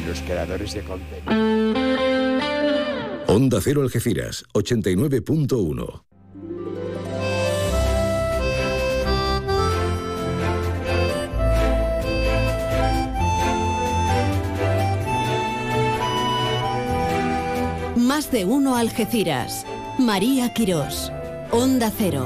y los creadores de contenido. Onda Cero Algeciras, 89.1. Más de uno Algeciras. María Quirós, Onda Cero.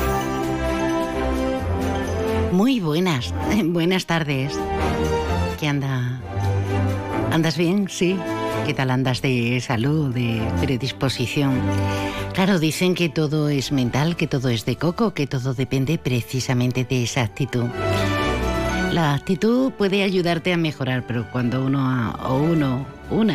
Muy buenas tardes. ¿Qué anda? ¿Andas bien? Sí. ¿Qué tal andas de salud, de predisposición? Claro, dicen que todo es mental, que todo es de coco, que todo depende precisamente de esa actitud. La actitud puede ayudarte a mejorar, pero cuando uno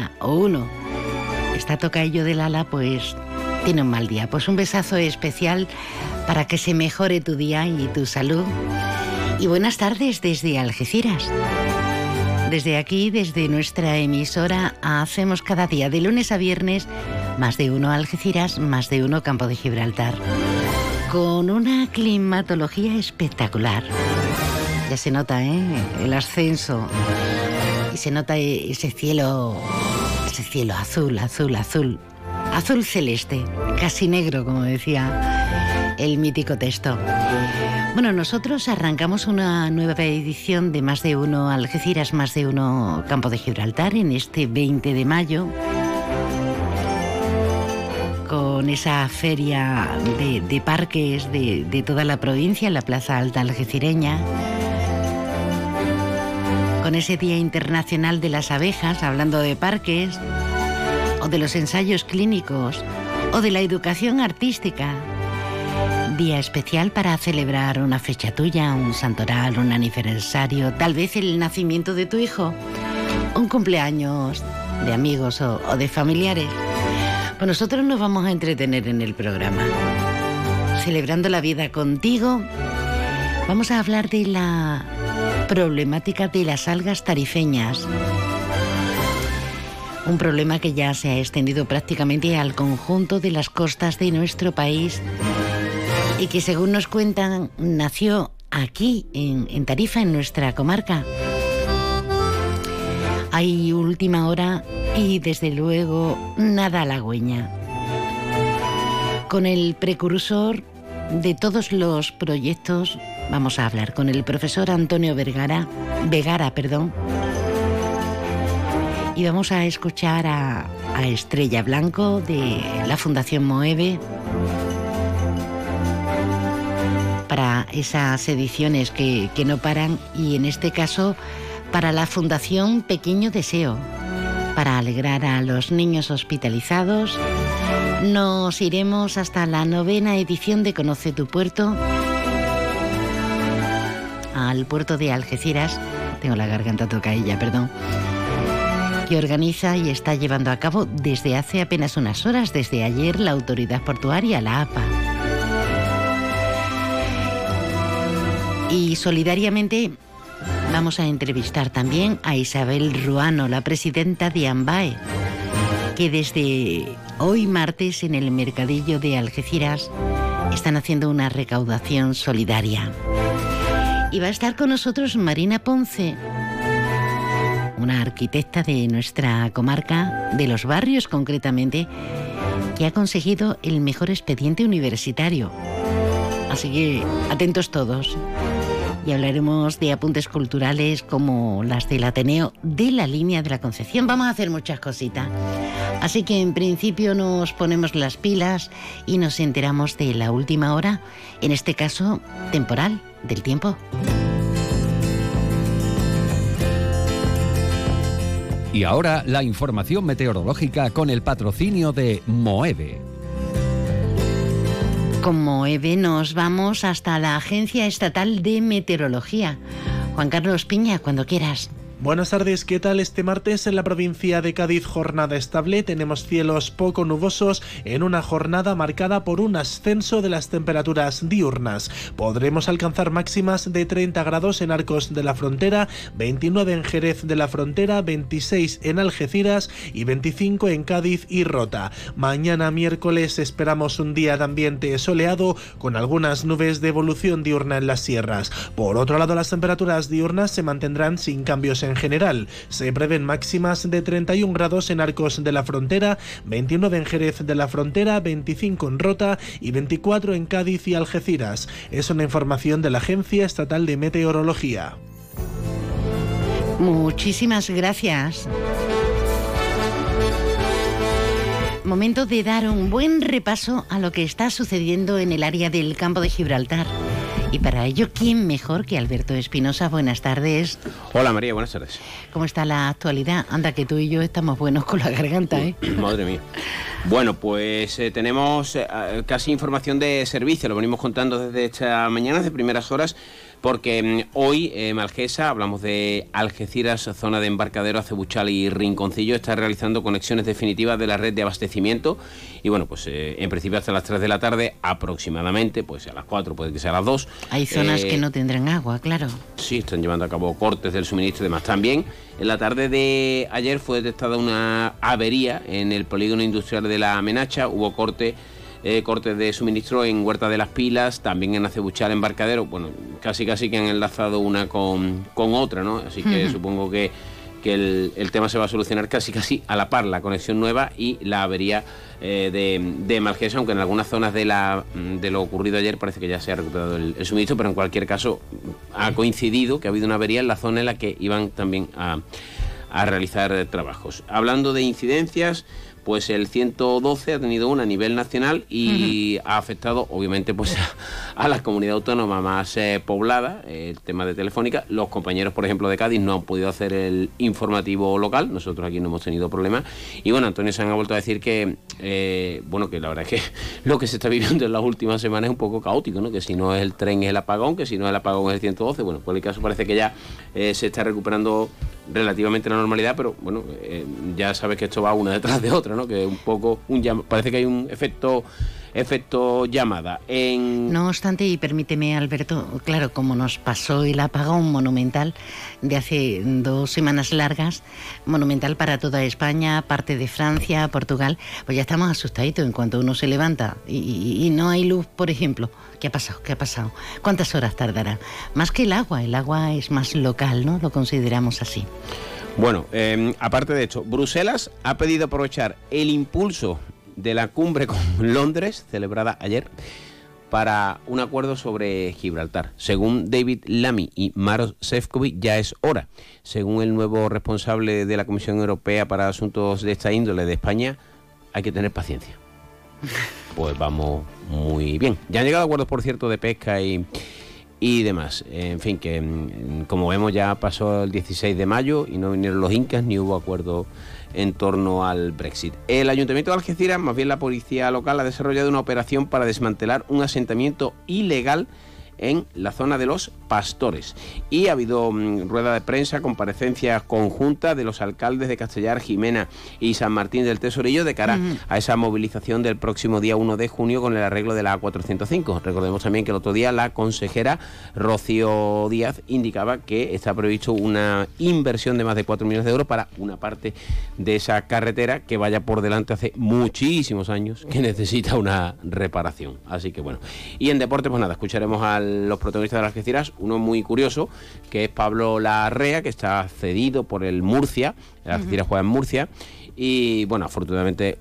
está tocadillo del ala, pues tiene un mal día. Pues un besazo especial para que se mejore tu día y tu salud. Y buenas tardes desde Algeciras. Desde aquí, desde nuestra emisora, hacemos cada día, de lunes a viernes, Más de uno Algeciras, Más de uno Campo de Gibraltar. Con una climatología espectacular. Ya se nota, el ascenso. Y se nota ese cielo azul. Azul celeste, casi negro, como decía el mítico texto. Bueno, nosotros arrancamos una nueva edición de Más de uno Algeciras, Más de uno Campo de Gibraltar en este 20 de mayo. Con esa feria de parques de toda la provincia en la Plaza Alta Algecireña. Con ese Día Internacional de las Abejas, hablando de parques, o de los ensayos clínicos, o de la educación artística. Día especial para celebrar una fecha tuya, un santoral, un aniversario, tal vez el nacimiento de tu hijo, un cumpleaños de amigos o de familiares. Pues nosotros nos vamos a entretener en el programa. Celebrando la vida contigo, vamos a hablar de la problemática de las algas tarifeñas. Un problema que ya se ha extendido prácticamente al conjunto de las costas de nuestro país y que, según nos cuentan, nació aquí, en Tarifa, en nuestra comarca. Hay última hora y, desde luego, nada halagüeña. Con el precursor de todos los proyectos vamos a hablar, con el profesor Antonio Vegara, y vamos a escuchar a Estrella Blanco de la Fundación Moeve para esas ediciones que no paran, y en este caso para la Fundación Pequeño Deseo, para alegrar a los niños hospitalizados. Nos iremos hasta la 9ª edición de Conoce tu Puerto, al puerto de Algeciras, tengo la garganta tocadilla, perdón, que organiza y está llevando a cabo desde hace apenas unas horas, desde ayer, la Autoridad Portuaria, la APA. Y solidariamente vamos a entrevistar también a Isabel Ruano, la presidenta de AMBAE, que desde hoy martes en el Mercadillo de Algeciras están haciendo una recaudación solidaria. Y va a estar con nosotros Marina Ponce, una arquitecta de nuestra comarca, de Los Barrios concretamente, que ha conseguido el mejor expediente universitario. Así que atentos todos. Y hablaremos de apuntes culturales como las del Ateneo de la Línea de la Concepción. Vamos a hacer muchas cositas. Así que en principio nos ponemos las pilas y nos enteramos de la última hora, en este caso temporal, del tiempo. Y ahora la información meteorológica con el patrocinio de Moeve. Con Moeve nos vamos hasta la Agencia Estatal de Meteorología. Juan Carlos Piña, cuando quieras. Buenas tardes, ¿qué tal? Este martes en la provincia de Cádiz, jornada estable. Tenemos cielos poco nubosos en una jornada marcada por un ascenso de las temperaturas diurnas. Podremos alcanzar máximas de 30 grados en Arcos de la Frontera, 29 en Jerez de la Frontera, 26 en Algeciras y 25 en Cádiz y Rota. Mañana miércoles esperamos un día de ambiente soleado con algunas nubes de evolución diurna en las sierras. Por otro lado, las temperaturas diurnas se mantendrán sin cambios en en general. Se prevén máximas de 31 grados en Arcos de la Frontera, 29 en Jerez de la Frontera, 25 en Rota y 24 en Cádiz y Algeciras. Es una información de la Agencia Estatal de Meteorología. Muchísimas gracias. Momento de dar un buen repaso a lo que está sucediendo en el área del Campo de Gibraltar. Y para ello, ¿quién mejor que Alberto Espinosa? Buenas tardes. Hola María, buenas tardes. ¿Cómo está la actualidad? Anda, que tú y yo estamos buenos con la garganta, ¿eh? Madre mía. Bueno, pues tenemos casi información de servicio, lo venimos contando desde esta mañana, desde primeras horas, porque hoy Malgesa, hablamos de Algeciras, zona de embarcadero, Acebuchal y Rinconcillo, está realizando conexiones definitivas de la red de abastecimiento y bueno, pues en principio hasta las 3 de la tarde aproximadamente, pues a las 4, puede que sea a las 2. Hay zonas que no tendrán agua, claro. Sí, están llevando a cabo cortes del suministro y demás. También en la tarde de ayer fue detectada una avería en el polígono industrial de La Menacha, hubo cortes de suministro en Huerta de las Pilas, también en Acebuchal, Embarcadero, bueno, casi que han enlazado una con otra, ¿no? Así que supongo que el tema se va a solucionar casi a la par, la conexión nueva y la avería de Malgesa, aunque en algunas zonas de lo ocurrido ayer parece que ya se ha recuperado el suministro, pero en cualquier caso ha coincidido que ha habido una avería en la zona en la que iban también a realizar trabajos. Hablando de incidencias, pues el 112 ha tenido una a nivel nacional y ha afectado obviamente pues a la comunidad autónoma más poblada, el tema de Telefónica. Los compañeros, por ejemplo, de Cádiz no han podido hacer el informativo local, nosotros aquí no hemos tenido problemas. Y bueno, Antonio Sanz ha vuelto a decir que que la verdad es que lo que se está viviendo en las últimas semanas es un poco caótico, ¿no? Que si no es el tren es el apagón, que si no es el apagón es el 112. Bueno, por el caso parece que ya se está recuperando relativamente la normalidad, pero bueno, ya sabes que esto va una detrás de otra, ¿no? Que un poco parece que hay un efecto llamada. No obstante, y permíteme, Alberto, claro, como nos pasó el apagón monumental de hace 2 semanas largas, monumental para toda España, parte de Francia, Portugal, pues ya estamos asustaditos en cuanto uno se levanta y no hay luz, por ejemplo. ¿Qué ha pasado? ¿Cuántas horas tardará? Más que el agua es más local, ¿no? Lo consideramos así. Bueno, aparte de esto, Bruselas ha pedido aprovechar el impulso de la cumbre con Londres, celebrada ayer, para un acuerdo sobre Gibraltar. Según David Lammy y Maroš Šefčovič, ya es hora. Según el nuevo responsable de la Comisión Europea para asuntos de esta índole de España, hay que tener paciencia. Pues vamos muy bien. Ya han llegado acuerdos, por cierto, de pesca y demás. En fin, que como vemos ya pasó el 16 de mayo y no vinieron los incas ni hubo acuerdo en torno al Brexit. El Ayuntamiento de Algeciras, más bien la policía local, ha desarrollado una operación para desmantelar un asentamiento ilegal en la zona de Los Pastores. Y ha habido rueda de prensa, comparecencias conjuntas de los alcaldes de Castellar, Jimena y San Martín del Tesorillo de cara a esa movilización del próximo día 1 de junio con el arreglo de la A405. Recordemos también que el otro día la consejera Rocío Díaz indicaba que está previsto una inversión de más de 4 millones de euros para una parte de esa carretera que vaya por delante hace muchísimos años, que necesita una reparación. Así que bueno. Y en deporte, pues nada, escucharemos a los protagonistas de las Algeciras, uno muy curioso, que es Pablo Larrea, que está cedido por el Murcia. El Algeciras juega en Murcia y afortunadamente,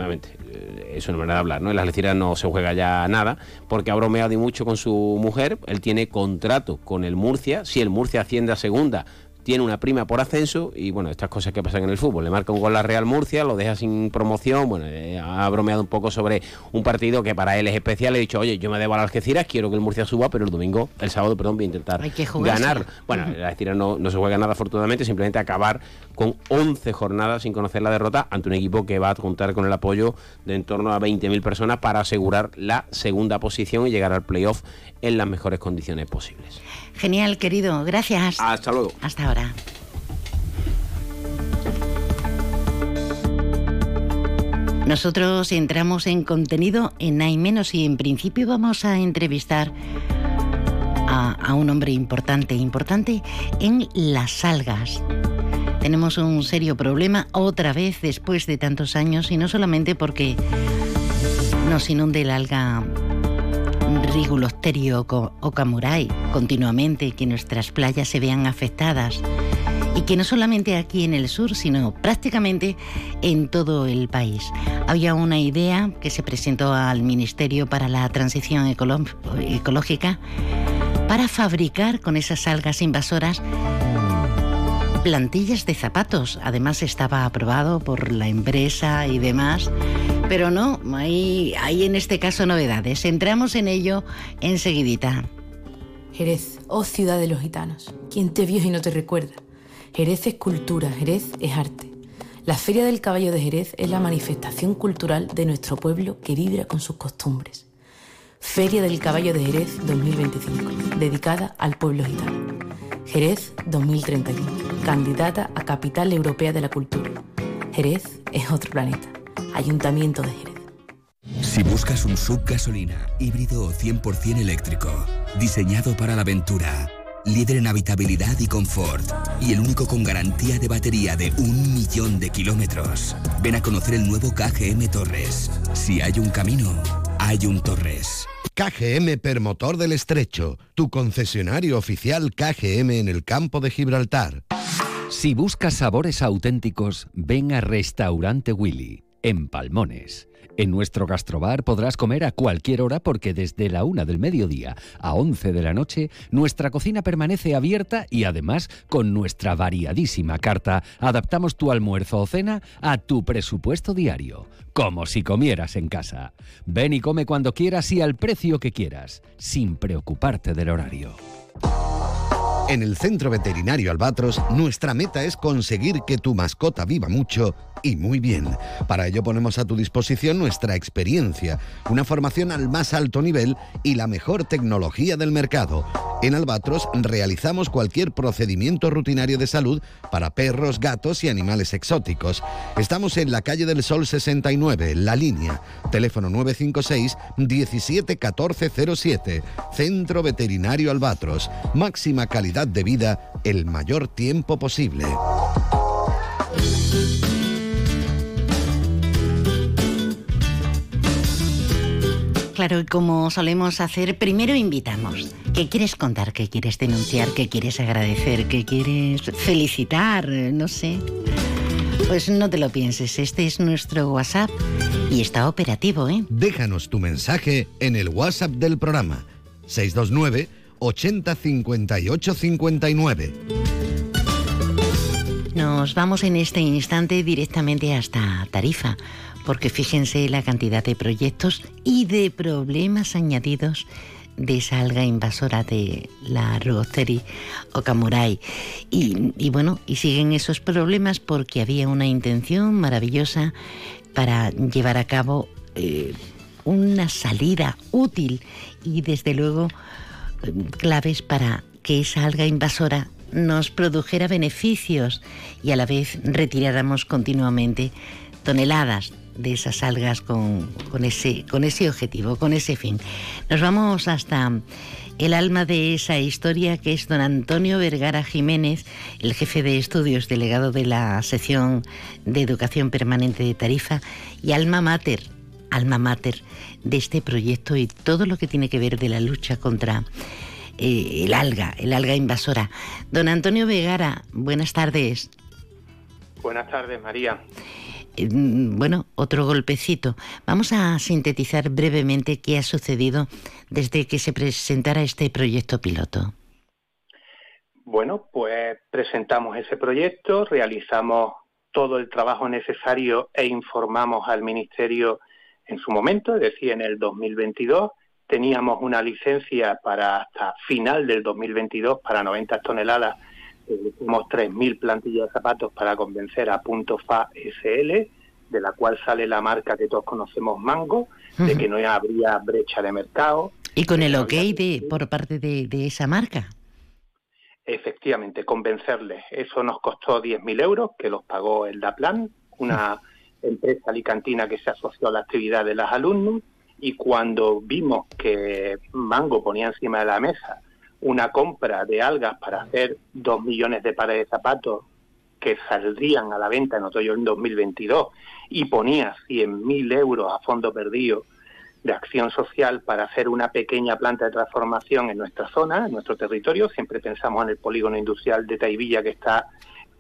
es una manera de hablar, ¿no? En las Algeciras no se juega ya nada, porque ha bromeado y mucho con su mujer. Él tiene contrato con el Murcia, si el Murcia asciende a segunda, tiene una prima por ascenso y bueno, estas cosas que pasan en el fútbol. Le marca un gol a Real Murcia, lo deja sin promoción. Bueno, ha bromeado un poco sobre un partido que para él es especial. Le he dicho, oye, yo me debo a la Algeciras, quiero que el Murcia suba, pero el sábado, voy a intentar ganar. Bueno, la Algeciras no se juega nada, afortunadamente, simplemente acabar con 11 jornadas sin conocer la derrota ante un equipo que va a contar con el apoyo de en torno a 20.000 personas para asegurar la segunda posición y llegar al playoff en las mejores condiciones posibles. Genial, querido. Gracias. Hasta luego. Hasta ahora. Nosotros entramos en contenido en Hay Menos y en principio vamos a entrevistar a un hombre importante en las algas. Tenemos un serio problema otra vez después de tantos años y no solamente porque nos inunde el alga Rigulosterio ocamurai continuamente, que nuestras playas se vean afectadas y que no solamente aquí en el sur, sino prácticamente en todo el país. Había una idea que se presentó al Ministerio para la Transición Ecológica para fabricar con esas algas invasoras plantillas de zapatos. Además estaba aprobado por la empresa y demás, pero no, hay en este caso novedades. Entramos en ello enseguidita. Jerez, oh ciudad de los gitanos, ¿quién te vio y no te recuerda? Jerez es cultura, Jerez es arte. La Feria del Caballo de Jerez es la manifestación cultural de nuestro pueblo que vibra con sus costumbres. Feria del Caballo de Jerez 2025, dedicada al pueblo gitano. Jerez 2031, candidata a Capital Europea de la Cultura. Jerez es otro planeta. Ayuntamiento de Jerez. Si buscas un SUV gasolina, híbrido o 100% eléctrico, diseñado para la aventura, líder en habitabilidad y confort, y el único con garantía de batería de 1.000.000 de kilómetros, ven a conocer el nuevo KGM Torres. Si hay un camino, hay un Torres. KGM Permotor del Estrecho, tu concesionario oficial KGM en el campo de Gibraltar. Si buscas sabores auténticos, ven a Restaurante Willy, en Palmones. En nuestro gastrobar podrás comer a cualquier hora porque desde la 1 del mediodía a 11 de la noche nuestra cocina permanece abierta y además con nuestra variadísima carta adaptamos tu almuerzo o cena a tu presupuesto diario, como si comieras en casa. Ven y come cuando quieras y al precio que quieras, sin preocuparte del horario. En el Centro Veterinario Albatros, nuestra meta es conseguir que tu mascota viva mucho y muy bien. Para ello ponemos a tu disposición nuestra experiencia, una formación al más alto nivel y la mejor tecnología del mercado. En Albatros realizamos cualquier procedimiento rutinario de salud para perros, gatos y animales exóticos. Estamos en la calle del Sol 69, La Línea, teléfono 956 17 14 07. Centro Veterinario Albatros, máxima calidad de vida el mayor tiempo posible. Claro, y como solemos hacer, primero invitamos. ¿Qué quieres contar? ¿Qué quieres denunciar? ¿Qué quieres agradecer? ¿Qué quieres felicitar? No sé. Pues no te lo pienses, este es nuestro WhatsApp y está operativo, ¿eh? Déjanos tu mensaje en el WhatsApp del programa, 629 80 58 59. Nos vamos en este instante directamente hasta Tarifa, porque fíjense la cantidad de proyectos y de problemas añadidos de esa alga invasora de la Rugostheri okamurae. Y bueno, y siguen esos problemas porque había una intención maravillosa para llevar a cabo una salida útil y desde luego claves para que esa alga invasora nos produjera beneficios y a la vez retiráramos continuamente toneladas de esas algas con ese objetivo, con ese fin. Nos vamos hasta el alma de esa historia, que es don Antonio Vergara Jiménez, el jefe de estudios delegado de la sección de educación permanente de Tarifa y alma mater de este proyecto y todo lo que tiene que ver de la lucha contra el alga invasora. Don Antonio Vergara, buenas tardes. Buenas tardes, María. Bueno, otro golpecito. Vamos a sintetizar brevemente qué ha sucedido desde que se presentara este proyecto piloto. Bueno, pues presentamos ese proyecto, realizamos todo el trabajo necesario e informamos al Ministerio en su momento, es decir, en el 2022. Teníamos una licencia para hasta final del 2022 para 90 toneladas. Hicimos 3.000 plantillas de zapatos para convencer a Punto Fa SL, de la cual sale la marca que todos conocemos, Mango, de que no habría brecha de mercado. ¿Y con el ok por parte de esa marca? Efectivamente, convencerles. Eso nos costó 10.000 euros, que los pagó el DAPLAN, una empresa alicantina que se asoció a la actividad de los alumnos, y cuando vimos que Mango ponía encima de la mesa una compra de algas para hacer 2 millones de pares de zapatos que saldrían a la venta en otoño del 2022 y ponía 100.000 euros a fondo perdido de acción social para hacer una pequeña planta de transformación en nuestra zona, en nuestro territorio. Siempre pensamos en el polígono industrial de Tahivilla, que está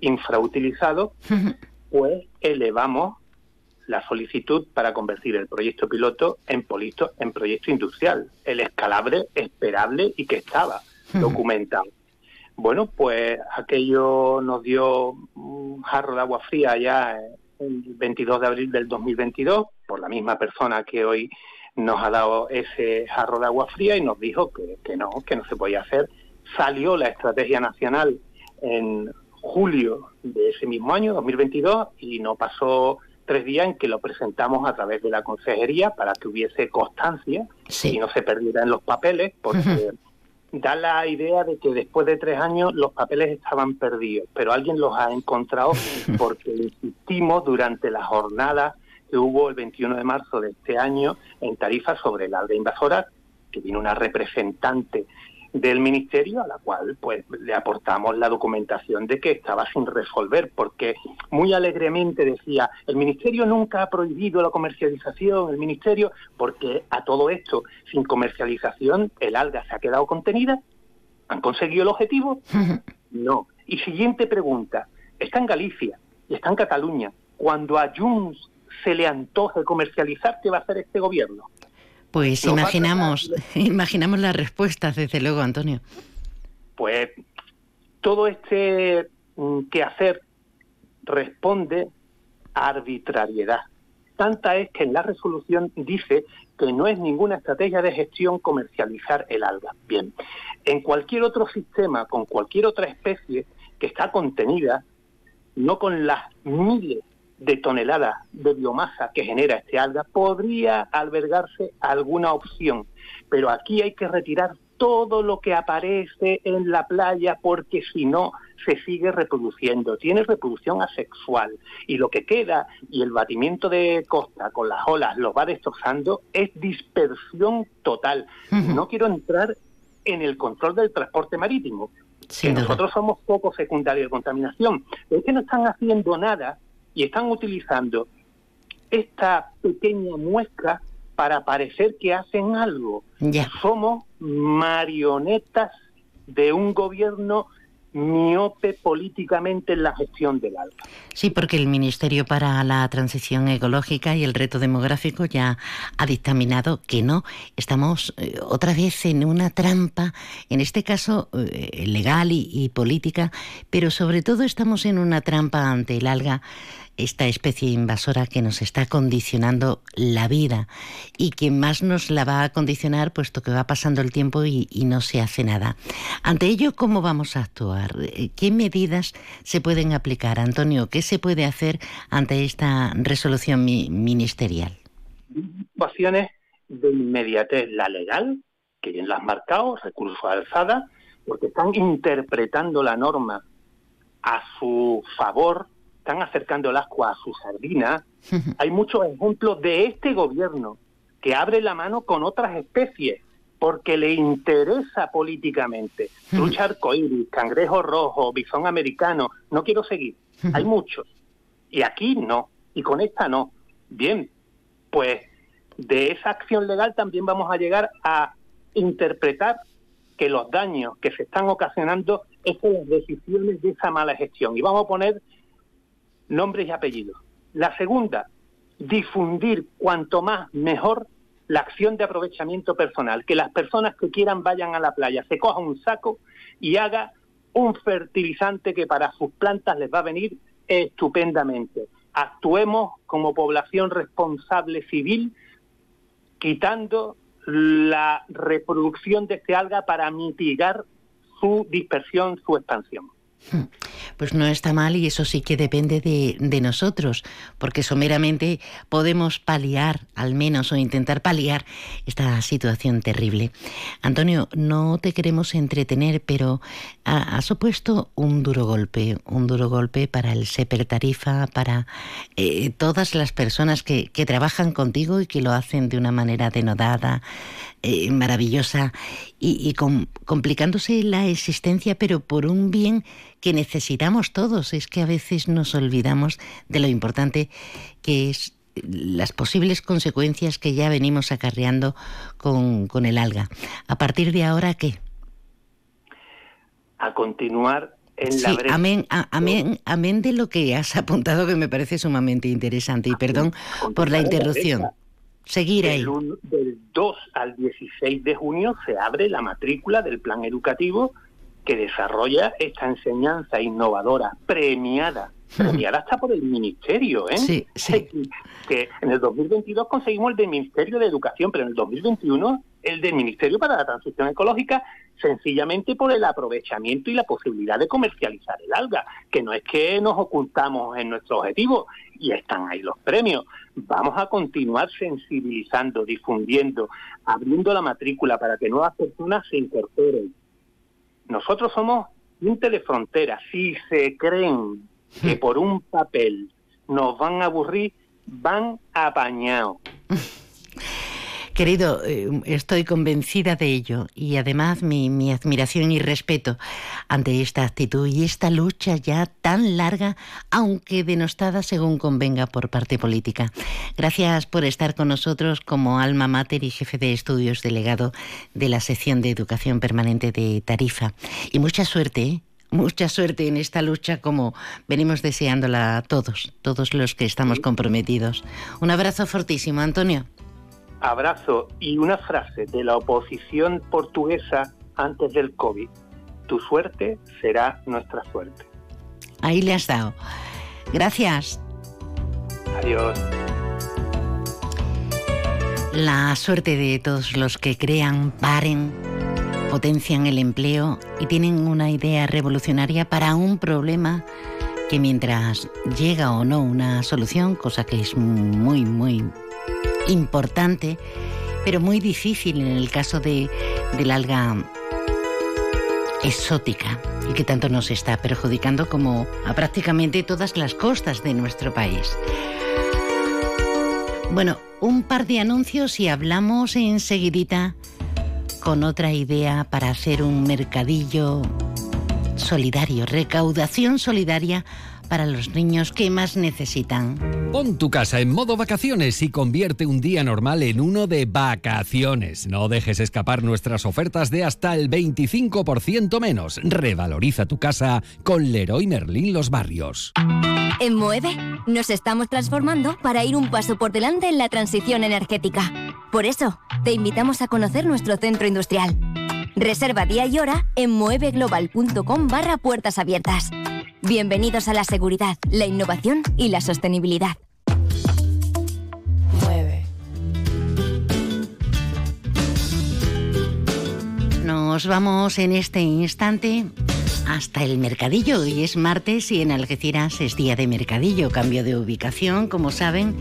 infrautilizado, pues elevamos la solicitud para convertir el proyecto piloto en proyecto industrial, el escalable esperable y que estaba documentado. Bueno, pues aquello nos dio un jarro de agua fría ya el 22 de abril del 2022, por la misma persona que hoy nos ha dado ese jarro de agua fría y nos dijo que no se podía hacer. Salió la estrategia nacional en julio de ese mismo año, 2022, y no pasó 3 días en que lo presentamos a través de la consejería para que hubiese constancia y no se perdiera en los papeles, porque da la idea de que después de 3 años los papeles estaban perdidos, pero alguien los ha encontrado porque insistimos durante la jornada que hubo el 21 de marzo de este año en Tarifa sobre el alga invasora, que vino una representante del Ministerio a la cual pues le aportamos la documentación de que estaba sin resolver, porque muy alegremente decía, el Ministerio nunca ha prohibido la comercialización, el Ministerio, porque a todo esto, sin comercialización, el alga se ha quedado contenida. ¿Han conseguido el objetivo? No. Y siguiente pregunta, está en Galicia y está en Cataluña. Cuando a Junts se le antoje comercializar, ¿qué va a hacer este gobierno? Pues imaginamos las respuestas, desde luego, Antonio. Pues todo este quehacer responde a arbitrariedad. Tanta es que en la resolución dice que no es ninguna estrategia de gestión comercializar el alga. Bien, en cualquier otro sistema, con cualquier otra especie que está contenida, no con las miles de toneladas de biomasa que genera este alga, podría albergarse alguna opción. Pero aquí hay que retirar todo lo que aparece en la playa, porque si no, se sigue reproduciendo. Tiene reproducción asexual. Y lo que queda, y el batimiento de costa con las olas lo va destrozando, es dispersión total. No quiero entrar en el control del transporte marítimo, que nosotros somos poco secundarios de contaminación. Pero es que no están haciendo nada y están utilizando esta pequeña muestra para parecer que hacen algo. Somos marionetas de un gobierno miope políticamente en la gestión del alga. Sí, porque el Ministerio para la Transición Ecológica y el Reto Demográfico ya ha dictaminado que no. Estamos otra vez en una trampa, en este caso legal y política, pero sobre todo estamos en una trampa ante el alga, esta especie invasora que nos está condicionando la vida y que más nos la va a condicionar puesto que va pasando el tiempo y no se hace nada. Ante ello, ¿cómo vamos a actuar? ¿Qué medidas se pueden aplicar, Antonio? ¿Qué se puede hacer ante esta resolución ministerial? Situaciones de inmediatez, la legal, que bien la has marcado, recurso a alzada, porque están interpretando la norma a su favor, están acercando el ascua a su sardina. Hay muchos ejemplos de este gobierno que abre la mano con otras especies porque le interesa políticamente. Trucha arcoíris, cangrejo rojo, bisón americano, no quiero seguir. Hay muchos. Y aquí no, y con esta no. Bien, pues de esa acción legal también vamos a llegar a interpretar que los daños que se están ocasionando es por las decisiones de esa mala gestión. Y vamos a poner nombres y apellidos. La segunda, difundir cuanto más mejor la acción de aprovechamiento personal, que las personas que quieran vayan a la playa, se cojan un saco y haga un fertilizante que para sus plantas les va a venir estupendamente. Actuemos como población responsable civil, quitando la reproducción de este alga para mitigar su dispersión, su expansión. Pues no está mal, y eso sí que depende de nosotros, porque someramente podemos paliar, al menos, o intentar paliar esta situación terrible. Antonio, no te queremos entretener, pero ha supuesto un duro golpe para el SEPER Tarifa, para todas las personas que trabajan contigo y que lo hacen de una manera denodada, maravillosa, y complicándose la existencia, pero por un bien que necesitamos todos. Es que a veces nos olvidamos de lo importante que es las posibles consecuencias que ya venimos acarreando con el alga. ¿A partir de ahora qué? A continuar en la brecha. Amén de lo que has apuntado, que me parece sumamente interesante. Y perdón por la interrupción. Seguir ahí. Del 2 al 16 de junio se abre la matrícula del plan educativo que desarrolla esta enseñanza innovadora, premiada hasta por el Ministerio, ¿eh? Sí. Que en el 2022 conseguimos el del Ministerio de Educación, pero en el 2021 el del Ministerio para la Transición Ecológica, sencillamente por el aprovechamiento y la posibilidad de comercializar el alga, que no es que nos ocultamos en nuestro objetivo, y están ahí los premios. Vamos a continuar sensibilizando, difundiendo, abriendo la matrícula para que nuevas personas se incorporen. Nosotros somos un telefrontera. Si se creen que por un papel nos van a aburrir, van apañados. Querido, estoy convencida de ello, y además mi admiración y respeto ante esta actitud y esta lucha ya tan larga, aunque denostada según convenga por parte política. Gracias por estar con nosotros como alma mater y jefe de estudios delegado de la sección de educación permanente de Tarifa. Y mucha suerte, ¿eh? Mucha suerte en esta lucha, como venimos deseándola todos los que estamos comprometidos. Un abrazo fortísimo, Antonio. Abrazo. Y una frase de la oposición portuguesa antes del COVID: tu suerte será nuestra suerte. Ahí le has dado. Gracias. Adiós. La suerte de todos los que crean, paren, potencian el empleo y tienen una idea revolucionaria para un problema que, mientras llega o no una solución, cosa que es muy, muy importante, pero muy difícil en el caso del alga exótica, y que tanto nos está perjudicando como a prácticamente todas las costas de nuestro país. Bueno, un par de anuncios y hablamos enseguidita con otra idea para hacer un mercadillo solidario, recaudación solidaria para los niños que más necesitan. Pon tu casa en modo vacaciones y convierte un día normal en uno de vacaciones. No dejes escapar nuestras ofertas de hasta el 25% menos. Revaloriza tu casa con Leroy Merlin Los Barrios. En Moeve nos estamos transformando para ir un paso por delante en la transición energética. Por eso, te invitamos a conocer nuestro centro industrial. Reserva día y hora en moeveglobal.com/puertas abiertas. Bienvenidos a la seguridad, la innovación y la sostenibilidad. Mueve. Nos vamos en este instante hasta el mercadillo. Hoy es martes y en Algeciras es día de mercadillo. Cambio de ubicación, como saben.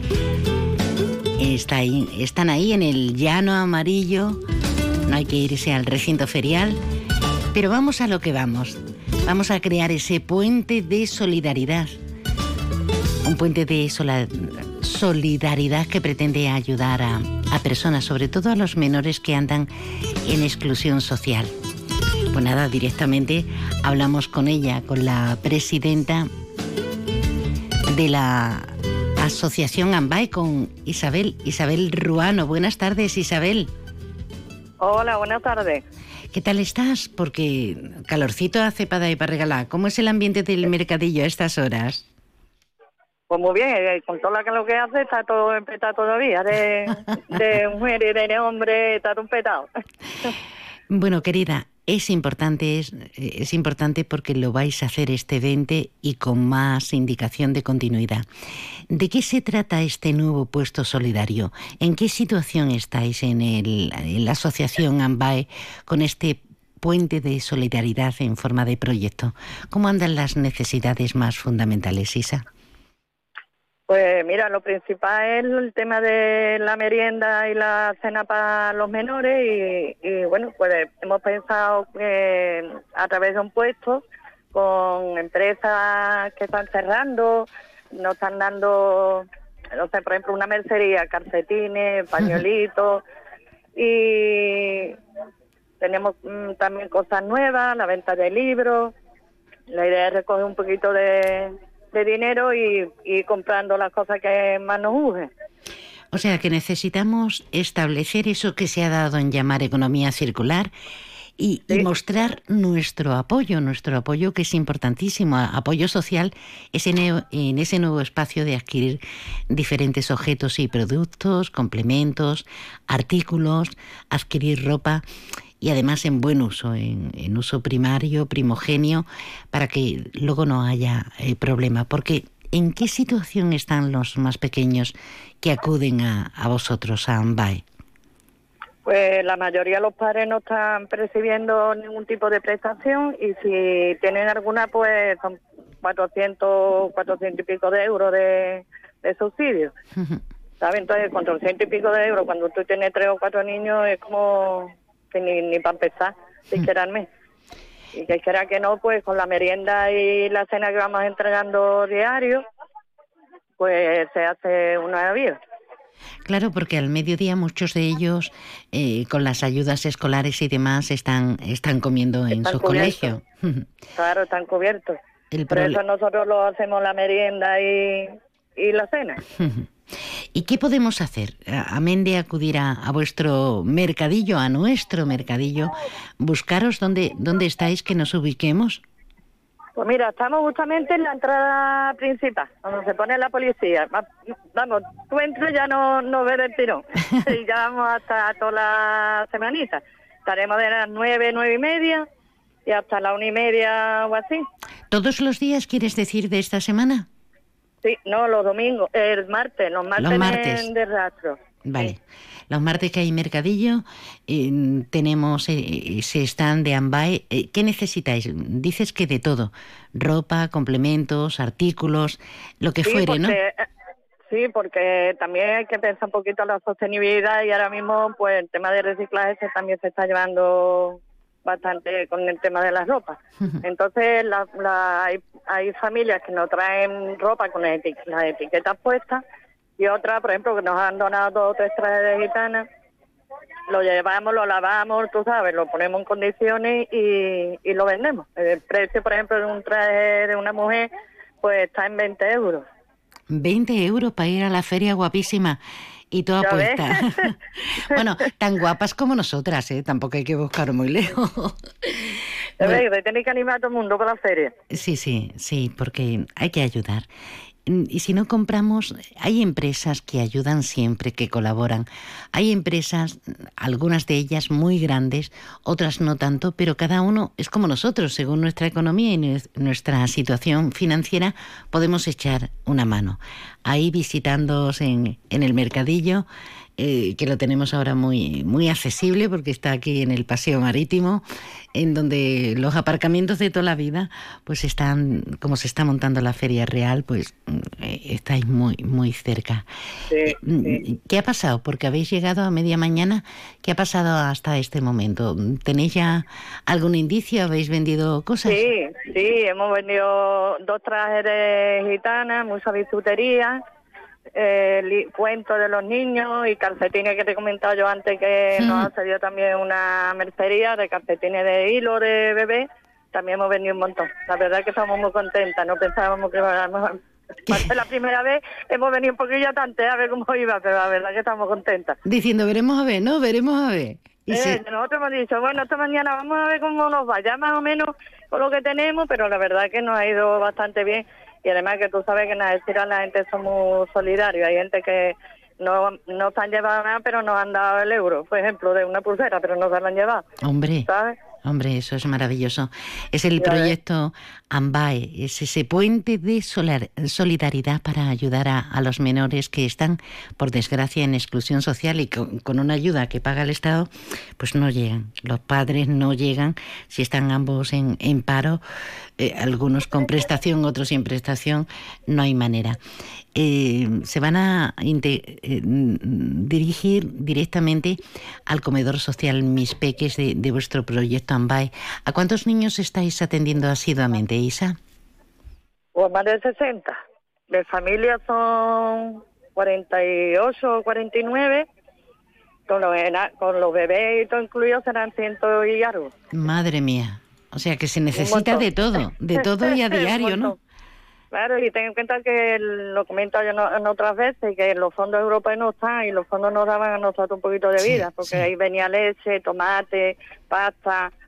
Están ahí en el llano amarillo. No hay que irse al recinto ferial. Pero vamos a lo que vamos. Vamos a crear ese puente de solidaridad. Un puente de solidaridad que pretende ayudar a personas, sobre todo a los menores que andan en exclusión social. Pues nada, directamente hablamos con ella, con la presidenta de la Asociación AMBAE, con Isabel Ruano. Buenas tardes, Isabel. Hola, buenas tardes. ¿Qué tal estás? Porque calorcito hace para dar y para regalar. ¿Cómo es el ambiente del mercadillo a estas horas? Pues muy bien, con toda la calor que hace está todo empetado todavía, de mujeres y de hombres, está todo empetado. Bueno, querida, es importante porque lo vais a hacer este 20 y con más indicación de continuidad. ¿De qué se trata este nuevo puesto solidario? ¿En qué situación estáis en la asociación AMBAE con este puente de solidaridad en forma de proyecto? ¿Cómo andan las necesidades más fundamentales, Isa? Pues mira, lo principal es el tema de la merienda y la cena para los menores y bueno, pues hemos pensado que a través de un puesto con empresas que están cerrando, nos están dando, no sé, por ejemplo, una mercería, calcetines, pañuelitos y tenemos también cosas nuevas, la venta de libros. La idea es recoger un poquito de dinero y comprando las cosas que más nos urgen. O sea que necesitamos establecer eso que se ha dado en llamar economía circular y mostrar nuestro apoyo que es importantísimo, apoyo social en ese nuevo espacio de adquirir diferentes objetos y productos, complementos, artículos, adquirir ropa y además en buen uso, en uso primario, primogenio, para que luego no haya problema. Porque ¿en qué situación están los más pequeños que acuden a vosotros, a AMBAE? Pues la mayoría de los padres no están percibiendo ningún tipo de prestación y si tienen alguna, pues son 400 y pico de euros de subsidio. ¿Sabes? Entonces, con 300 y pico de euros, cuando tú tienes 3 o 4 niños, es como que ni para empezar, siquiera al mes. Y que quiera que no, pues con la merienda y la cena que vamos entregando diario, pues se hace una vida. Claro, porque al mediodía muchos de ellos, con las ayudas escolares y demás, están comiendo en su colegio. Claro, están cubiertos. Por eso nosotros lo hacemos la merienda y la cena. ¿Y qué podemos hacer? Amén de acudir a vuestro mercadillo, a nuestro mercadillo, buscaros dónde estáis, que nos ubiquemos. Pues mira, estamos justamente en la entrada principal, donde se pone la policía. Vamos, tú entras ya no ves el tirón. Y ya vamos hasta toda la semanita. Estaremos de las 9:30 y hasta las 1:30 o así. ¿Todos los días quieres decir de esta semana? Sí, no, los domingos, los martes de rastro. Vale. Sí. Los martes que hay mercadillo, tenemos ese stand de AMBAE. ¿Qué necesitáis? Dices que de todo, ropa, complementos, artículos, lo que fuere, ¿no? Sí, porque también hay que pensar un poquito en la sostenibilidad y ahora mismo pues el tema de reciclaje también se está llevando bastante con el tema de las ropas. Entonces hay familias que nos traen ropa con las etiquetas puestas y otras, por ejemplo, que nos han donado 2 o 3 trajes de gitana, lo llevamos, lo lavamos, tú sabes, lo ponemos en condiciones y lo vendemos. El precio, por ejemplo, de un traje de una mujer, pues está en 20 euros. 20 euros para ir a la feria guapísima y toda puesta. Bueno, tan guapas como nosotras, ¿eh? Tampoco hay que buscar muy lejos. Bueno, tenéis que animar a todo el mundo con la feria. Sí, porque hay que ayudar. Y si no compramos, hay empresas que ayudan siempre, que colaboran. Hay empresas, algunas de ellas muy grandes, otras no tanto, pero cada uno es como nosotros, según nuestra economía y nuestra situación financiera, podemos echar una mano. Ahí visitándoos en el mercadillo, que lo tenemos ahora muy, muy accesible porque está aquí en el Paseo Marítimo, en donde los aparcamientos de toda la vida pues están, como se está montando la Feria Real, pues estáis muy, muy cerca. Sí. ¿Qué ha pasado? Porque habéis llegado a media mañana. ¿Qué ha pasado hasta este momento? ¿Tenéis ya algún indicio? ¿Habéis vendido cosas? Sí, hemos vendido 2 trajes de gitana, mucha bisutería, cuentos de los niños y calcetines que te he comentado yo antes, que nos ha salido también una mercería de calcetines de hilo de bebé. También hemos vendido un montón. La verdad es que estamos muy contentas, no pensábamos que íbamos la primera vez, hemos venido un poquillo tantear a ver cómo iba, pero la verdad es que estamos contentas. Diciendo, veremos a ver, ¿no? Veremos a ver. Nosotros hemos dicho, bueno, esta mañana vamos a ver cómo nos va, ya más o menos con lo que tenemos, pero la verdad es que nos ha ido bastante bien. Y además que tú sabes que en Algeciras la gente somos solidarios. Hay gente que no se han llevado nada, pero nos han dado el euro, por ejemplo, de una pulsera, pero no se la han llevado. Hombre, eso es maravilloso. Es el proyecto AMBAE, es ese puente de solidaridad para ayudar a los menores que están, por desgracia, en exclusión social y con una ayuda que paga el Estado, pues no llegan. Los padres no llegan, si están ambos en paro, algunos con prestación, otros sin prestación, no hay manera. Se van a dirigir directamente al comedor social Mis Peques de vuestro proyecto AMBAE. ¿A cuántos niños estáis atendiendo asiduamente, Isa? Pues más de 60. De familia son 48 o 49. Con los bebés y todo incluido serán 100 y algo. Madre mía. O sea que se necesita de todo y a diario, ¿no? Claro, y ten en cuenta que lo comento yo en otras veces, que los fondos europeos no están y los fondos nos daban a nosotros un poquito de vida, porque ahí venía leche, tomate, pasta,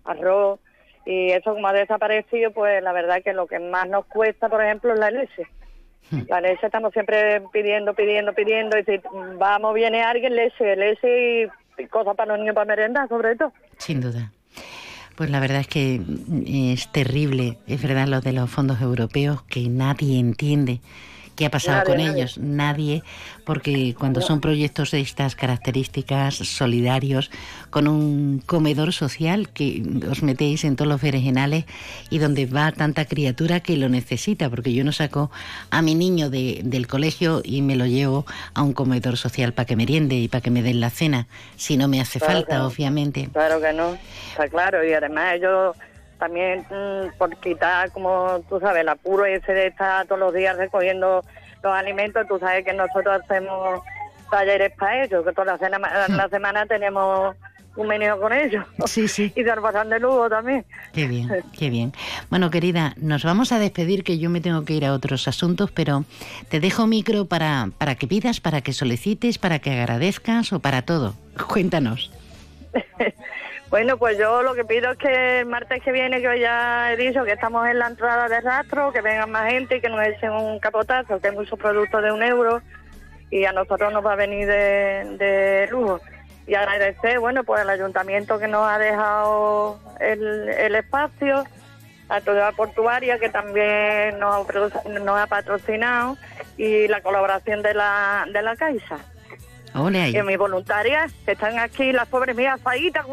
arroz, y eso como ha desaparecido, pues la verdad que lo que más nos cuesta, por ejemplo, es la leche. La leche estamos siempre pidiendo, y si vamos, viene alguien, leche y cosas para los niños para merendar, sobre todo. Sin duda. Pues la verdad es que es terrible, es verdad, lo de los fondos europeos, que nadie entiende qué ha pasado con ellos. Nadie, porque cuando son proyectos de estas características, solidarios, con un comedor social que os metéis en todos los berenjenales y donde va tanta criatura que lo necesita, porque yo no saco a mi niño del colegio y me lo llevo a un comedor social para que meriende y para que me den la cena, si no me hace falta, obviamente. Claro que no, está claro, y además ellos también por quitar, como tú sabes, el apuro ese de estar todos los días recogiendo los alimentos. Tú sabes que nosotros hacemos talleres para ellos, que toda la semana tenemos un menú con ellos. Sí. Y se lo pasan de lujo también. Qué bien, qué bien. Bueno, querida, nos vamos a despedir, que yo me tengo que ir a otros asuntos, pero te dejo micro para que pidas, para que solicites, para que agradezcas o para todo. Cuéntanos. Bueno, pues yo lo que pido es que el martes que viene, que hoy ya he dicho que estamos en la entrada de Rastro, que vengan más gente y que nos echen un capotazo, que hay muchos productos de €1 y a nosotros nos va a venir de lujo. Y agradecer, bueno, pues al ayuntamiento que nos ha dejado el espacio, a la Autoridad Portuaria que también nos ha patrocinado, y la colaboración de la Caixa. Ole ahí. Y mis voluntarias, que están aquí, las pobres mías, faitas.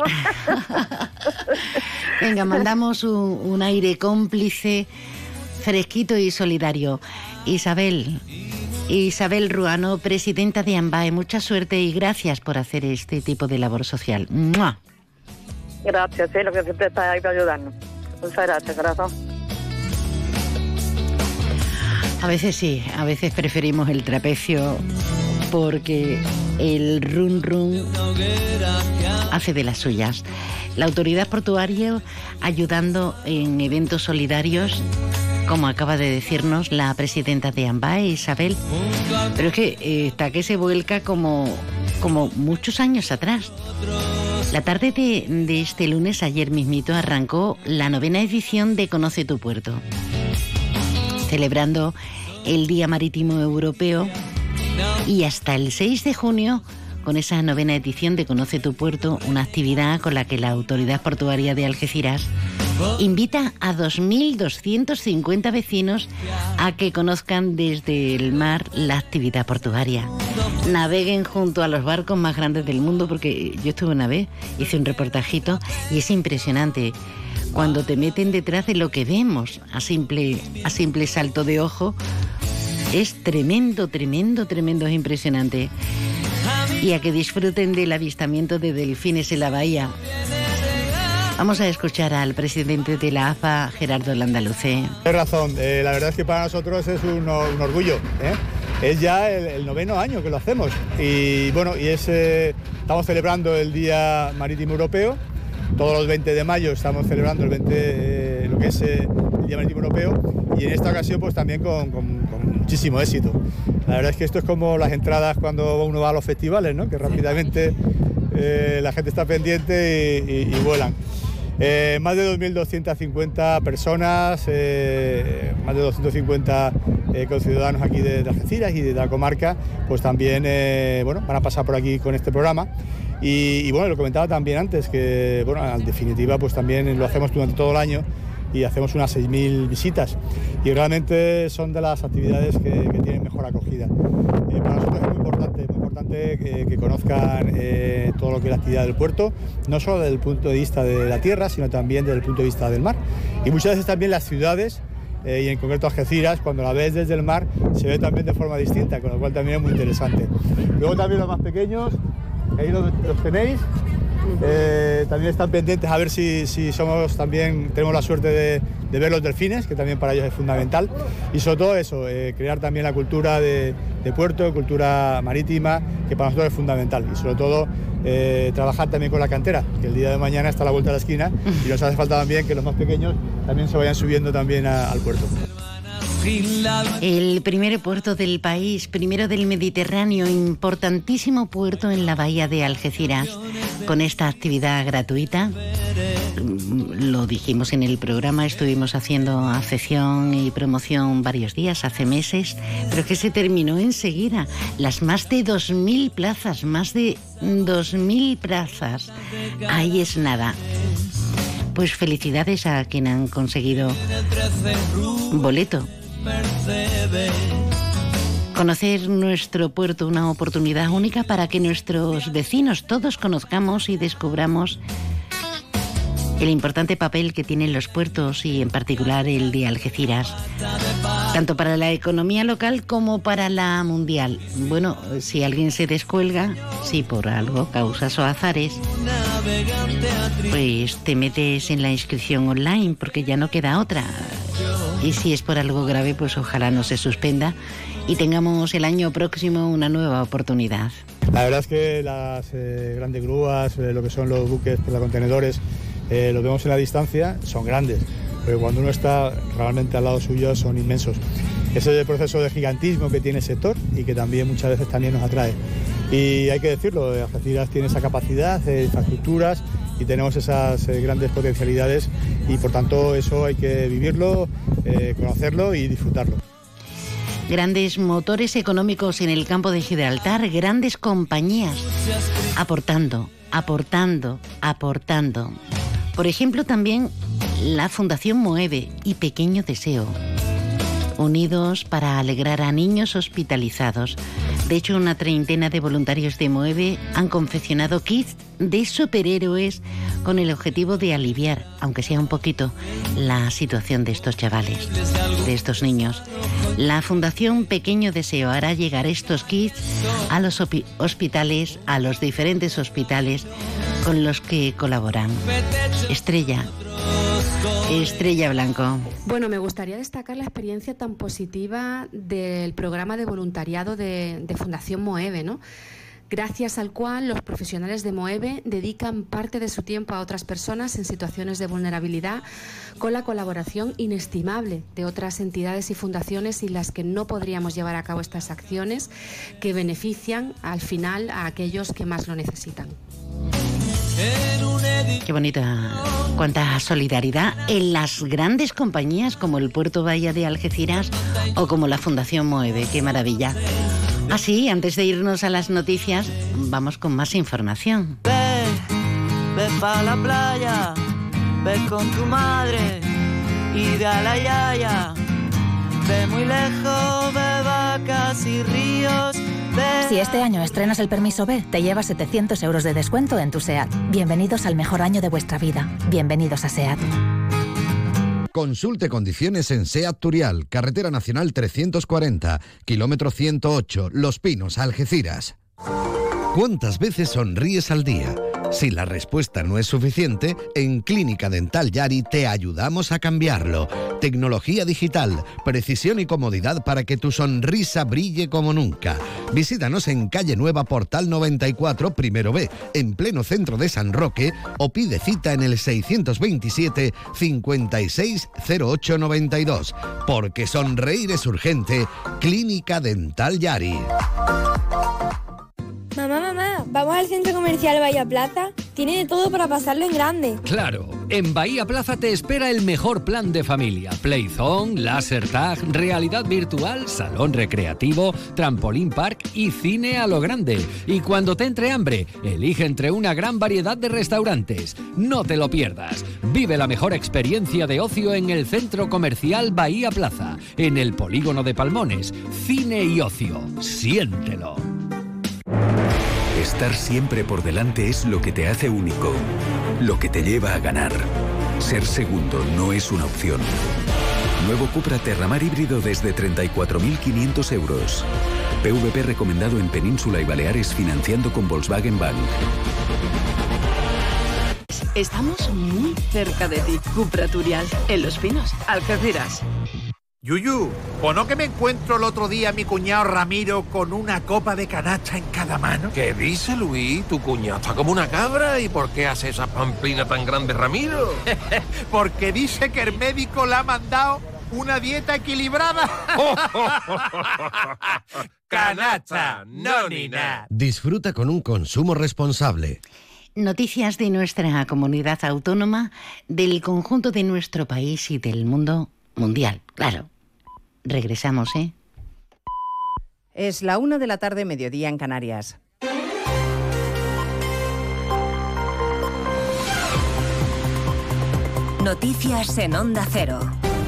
Venga, mandamos un aire cómplice, fresquito y solidario. Isabel Ruano, presidenta de AMBAE, mucha suerte y gracias por hacer este tipo de labor social. ¡Mua! Gracias, sí, lo que siempre está ahí para ayudarnos. Muchas gracias, corazón. A veces sí, a veces preferimos el trapecio porque el run run hace de las suyas. La Autoridad Portuaria ayudando en eventos solidarios, como acaba de decirnos la presidenta de AMBAE, Isabel, pero es que está que se vuelca como muchos años atrás. La tarde de este lunes, ayer mismito, arrancó la 9ª edición de Conoce tu Puerto, celebrando el Día Marítimo Europeo, y hasta el 6 de junio, con esa 9ª edición de Conoce tu Puerto, una actividad con la que la Autoridad Portuaria de Algeciras invita a 2.250 vecinos a que conozcan desde el mar la actividad portuaria. Naveguen junto a los barcos más grandes del mundo, porque yo estuve una vez, hice un reportajito y es impresionante cuando te meten detrás de lo que vemos a simple salto de ojo. Es tremendo, es impresionante. Y a que disfruten del avistamiento de delfines en la bahía. Vamos a escuchar al presidente de la AFA, Gerardo Landaluce. Tienes razón, la verdad es que para nosotros es un orgullo, ¿eh? Es ya el 9º año que lo hacemos y bueno, estamos celebrando el Día Marítimo Europeo. Todos los 20 de mayo estamos celebrando lo que es el Día Marítimo Europeo, y en esta ocasión pues también con muchísimo éxito. La verdad es que esto es como las entradas cuando uno va a los festivales, ¿no? Que rápidamente la gente está pendiente y vuelan. Más de 2.250 personas, más de 250 conciudadanos aquí de Algeciras y de la comarca, pues también van a pasar por aquí con este programa. Y bueno, lo comentaba también antes, que bueno, en definitiva pues también lo hacemos durante todo el año y hacemos unas 6.000 visitas, y realmente son de las actividades que tienen mejor acogida. Para nosotros es muy importante que conozcan todo lo que es la actividad del puerto, no solo desde el punto de vista de la tierra, sino también desde el punto de vista del mar. Y muchas veces también las ciudades, y en concreto Algeciras, cuando la ves desde el mar, se ve también de forma distinta, con lo cual también es muy interesante. Luego también los más pequeños, ahí los tenéis. También están pendientes a ver si tenemos la suerte de ver los delfines, que también para ellos es fundamental, y sobre todo eso, crear también la cultura de puerto, cultura marítima, que para nosotros es fundamental, y sobre todo trabajar también con la cantera, que el día de mañana está a la vuelta de la esquina, y nos hace falta también que los más pequeños también se vayan subiendo también al puerto. El primer puerto del país, primero del Mediterráneo, importantísimo puerto en la bahía de Algeciras, con esta actividad gratuita Lo dijimos en el programa, estuvimos haciendo afección y promoción varios días, hace meses, pero que se terminó enseguida. Las más de 2.000 plazas, más de 2.000 plazas. Ahí es nada. Pues felicidades a quien han conseguido boleto. Conocer nuestro puerto, una oportunidad única para que nuestros vecinos todos conozcamos y descubramos el importante papel que tienen los puertos y en particular el de Algeciras, tanto para la economía local como para la mundial. Bueno, si alguien se descuelga, si por algo, causas o azares, pues te metes en la inscripción online porque ya no queda otra. Y si es por algo grave, pues ojalá no se suspenda y tengamos el año próximo una nueva oportunidad. La verdad es que las grandes grúas, lo que son los buques portacontenedores, los vemos en la distancia, son grandes, pero cuando uno está realmente al lado suyo son inmensos. Ese es el proceso de gigantismo que tiene el sector y que también muchas veces también nos atrae. Y hay que decirlo, Algeciras tiene esa capacidad de infraestructuras y tenemos esas grandes potencialidades y por tanto eso hay que vivirlo, conocerlo y disfrutarlo. Grandes motores económicos en el campo de Gibraltar, grandes compañías aportando. Por ejemplo, también la Fundación Moeve y Pequeño Deseo, unidos para alegrar a niños hospitalizados. De hecho, una treintena de voluntarios de Moeve han confeccionado kits de superhéroes con el objetivo de aliviar, aunque sea un poquito, la situación de estos chavales, de estos niños. La Fundación Pequeño Deseo hará llegar estos kits a los hospitales, a los diferentes hospitales con los que colaboran. Estrella Blanco. Bueno, me gustaría destacar la experiencia tan positiva del programa de voluntariado de Fundación Moeve, ¿no? Gracias al cual los profesionales de Moeve dedican parte de su tiempo a otras personas en situaciones de vulnerabilidad, con la colaboración inestimable de otras entidades y fundaciones sin las que no podríamos llevar a cabo estas acciones que benefician al final a aquellos que más lo necesitan. Qué bonita, cuánta solidaridad en las grandes compañías como el Puerto Bahía de Algeciras o como la Fundación Moeve. Qué maravilla. Así, antes de irnos a las noticias, vamos con más información. Ve pa' la playa, ve con tu madre y de a la yaya. Ve muy lejos, ve vacas y ríos. Si este año estrenas el permiso B, te llevas 700 euros de descuento en tu SEAT. Bienvenidos al mejor año de vuestra vida. Bienvenidos a SEAT. Consulte condiciones en SEAT Turial, Carretera Nacional 340, kilómetro 108, Los Pinos, Algeciras. ¿Cuántas veces sonríes al día? Si la respuesta no es suficiente, en Clínica Dental Yari te ayudamos a cambiarlo. Tecnología digital, precisión y comodidad para que tu sonrisa brille como nunca. Visítanos en Calle Nueva, Portal 94, primero B, en pleno centro de San Roque, o pide cita en el 627 56 08 92. Porque sonreír es urgente. Clínica Dental Yari. Mamá, ¿vamos al centro comercial Bahía Plaza? Tiene de todo para pasarlo en grande. Claro, en Bahía Plaza te espera el mejor plan de familia. Playzone, laser tag, realidad virtual, salón recreativo, trampolín park y cine a lo grande. Y cuando te entre hambre, elige entre una gran variedad de restaurantes. No te lo pierdas. Vive la mejor experiencia de ocio en el centro comercial Bahía Plaza, en el polígono de Palmones. Cine y ocio. Siéntelo. Estar siempre por delante es lo que te hace único, lo que te lleva a ganar. Ser segundo no es una opción. Nuevo Cupra Terramar híbrido desde 34.500 euros. PVP recomendado en Península y Baleares financiando con Volkswagen Bank. Estamos muy cerca de ti. Cupra Turial, en Los Pinos, Algeciras. Yuyu, ¿o no que me encuentro el otro día a mi cuñado Ramiro con una copa de canacha en cada mano? ¿Qué dice, Luis? Tu cuñado está como una cabra. ¿Y por qué hace esa pamplina tan grande, Ramiro? Porque dice que el médico le ha mandado una dieta equilibrada. Canacha, no ni nada. Disfruta con un consumo responsable. Noticias de nuestra comunidad autónoma, del conjunto de nuestro país y del mundo mundial. Claro. Regresamos, ¿eh? Es la 1 de la tarde, mediodía en Canarias. Noticias en Onda Cero.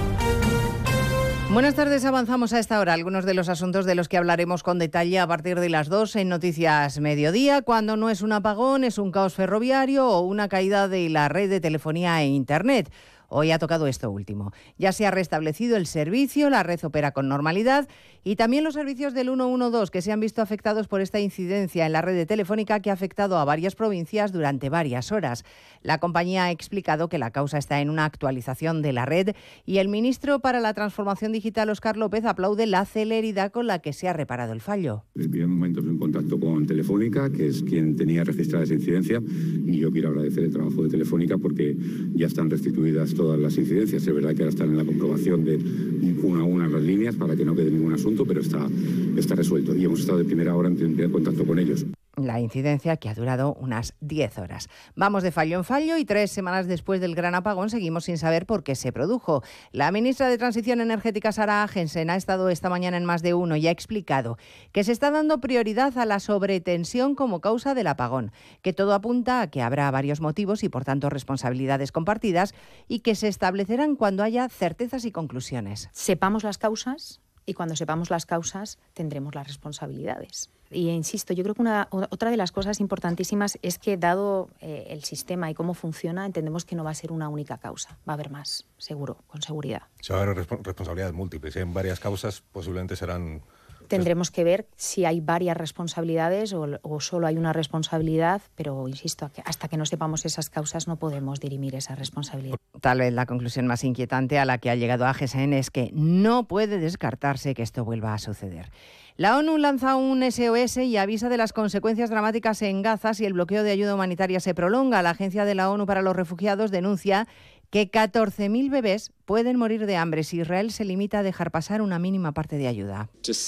Buenas tardes, avanzamos a esta hora algunos de los asuntos de los que hablaremos con detalle a partir de las 2 en Noticias Mediodía, cuando no es un apagón, es un caos ferroviario o una caída de la red de telefonía e Internet. Hoy ha tocado esto último. Ya se ha restablecido el servicio, la red opera con normalidad y también los servicios del 112 que se han visto afectados por esta incidencia en la red de Telefónica que ha afectado a varias provincias durante varias horas. La compañía ha explicado que la causa está en una actualización de la red y el ministro para la Transformación Digital, Óscar López, aplaude la celeridad con la que se ha reparado el fallo. En primer momento en contacto con Telefónica, que es quien tenía registrada esa incidencia, y yo quiero agradecer el trabajo de Telefónica porque ya están restituidas todas las incidencias. Es verdad que ahora están en la comprobación de una a una las líneas para que no quede ningún asunto, pero está resuelto y hemos estado de primera hora en primer contacto con ellos. La incidencia que ha durado unas 10 horas. Vamos de fallo en fallo y 3 semanas después del gran apagón seguimos sin saber por qué se produjo. La ministra de Transición Energética, Sara Agensen, ha estado esta mañana en Más de Uno y ha explicado que se está dando prioridad a la sobretensión como causa del apagón, que todo apunta a que habrá varios motivos y por tanto responsabilidades compartidas y que se establecerán cuando haya certezas y conclusiones. Sepamos las causas y cuando sepamos las causas tendremos las responsabilidades. Y insisto, yo creo que otra de las cosas importantísimas es que, dado el sistema y cómo funciona, entendemos que no va a ser una única causa. Va a haber más, seguro, con seguridad. Se va a haber responsabilidades múltiples. En varias causas posiblemente serán... Tendremos que ver si hay varias responsabilidades o solo hay una responsabilidad, pero insisto, hasta que no sepamos esas causas no podemos dirimir esa responsabilidad. Tal vez la conclusión más inquietante a la que ha llegado Agensen es que no puede descartarse que esto vuelva a suceder. La ONU lanza un SOS y avisa de las consecuencias dramáticas en Gaza si el bloqueo de ayuda humanitaria se prolonga. La Agencia de la ONU para los Refugiados denuncia que 14.000 bebés pueden morir de hambre si Israel se limita a dejar pasar una mínima parte de ayuda.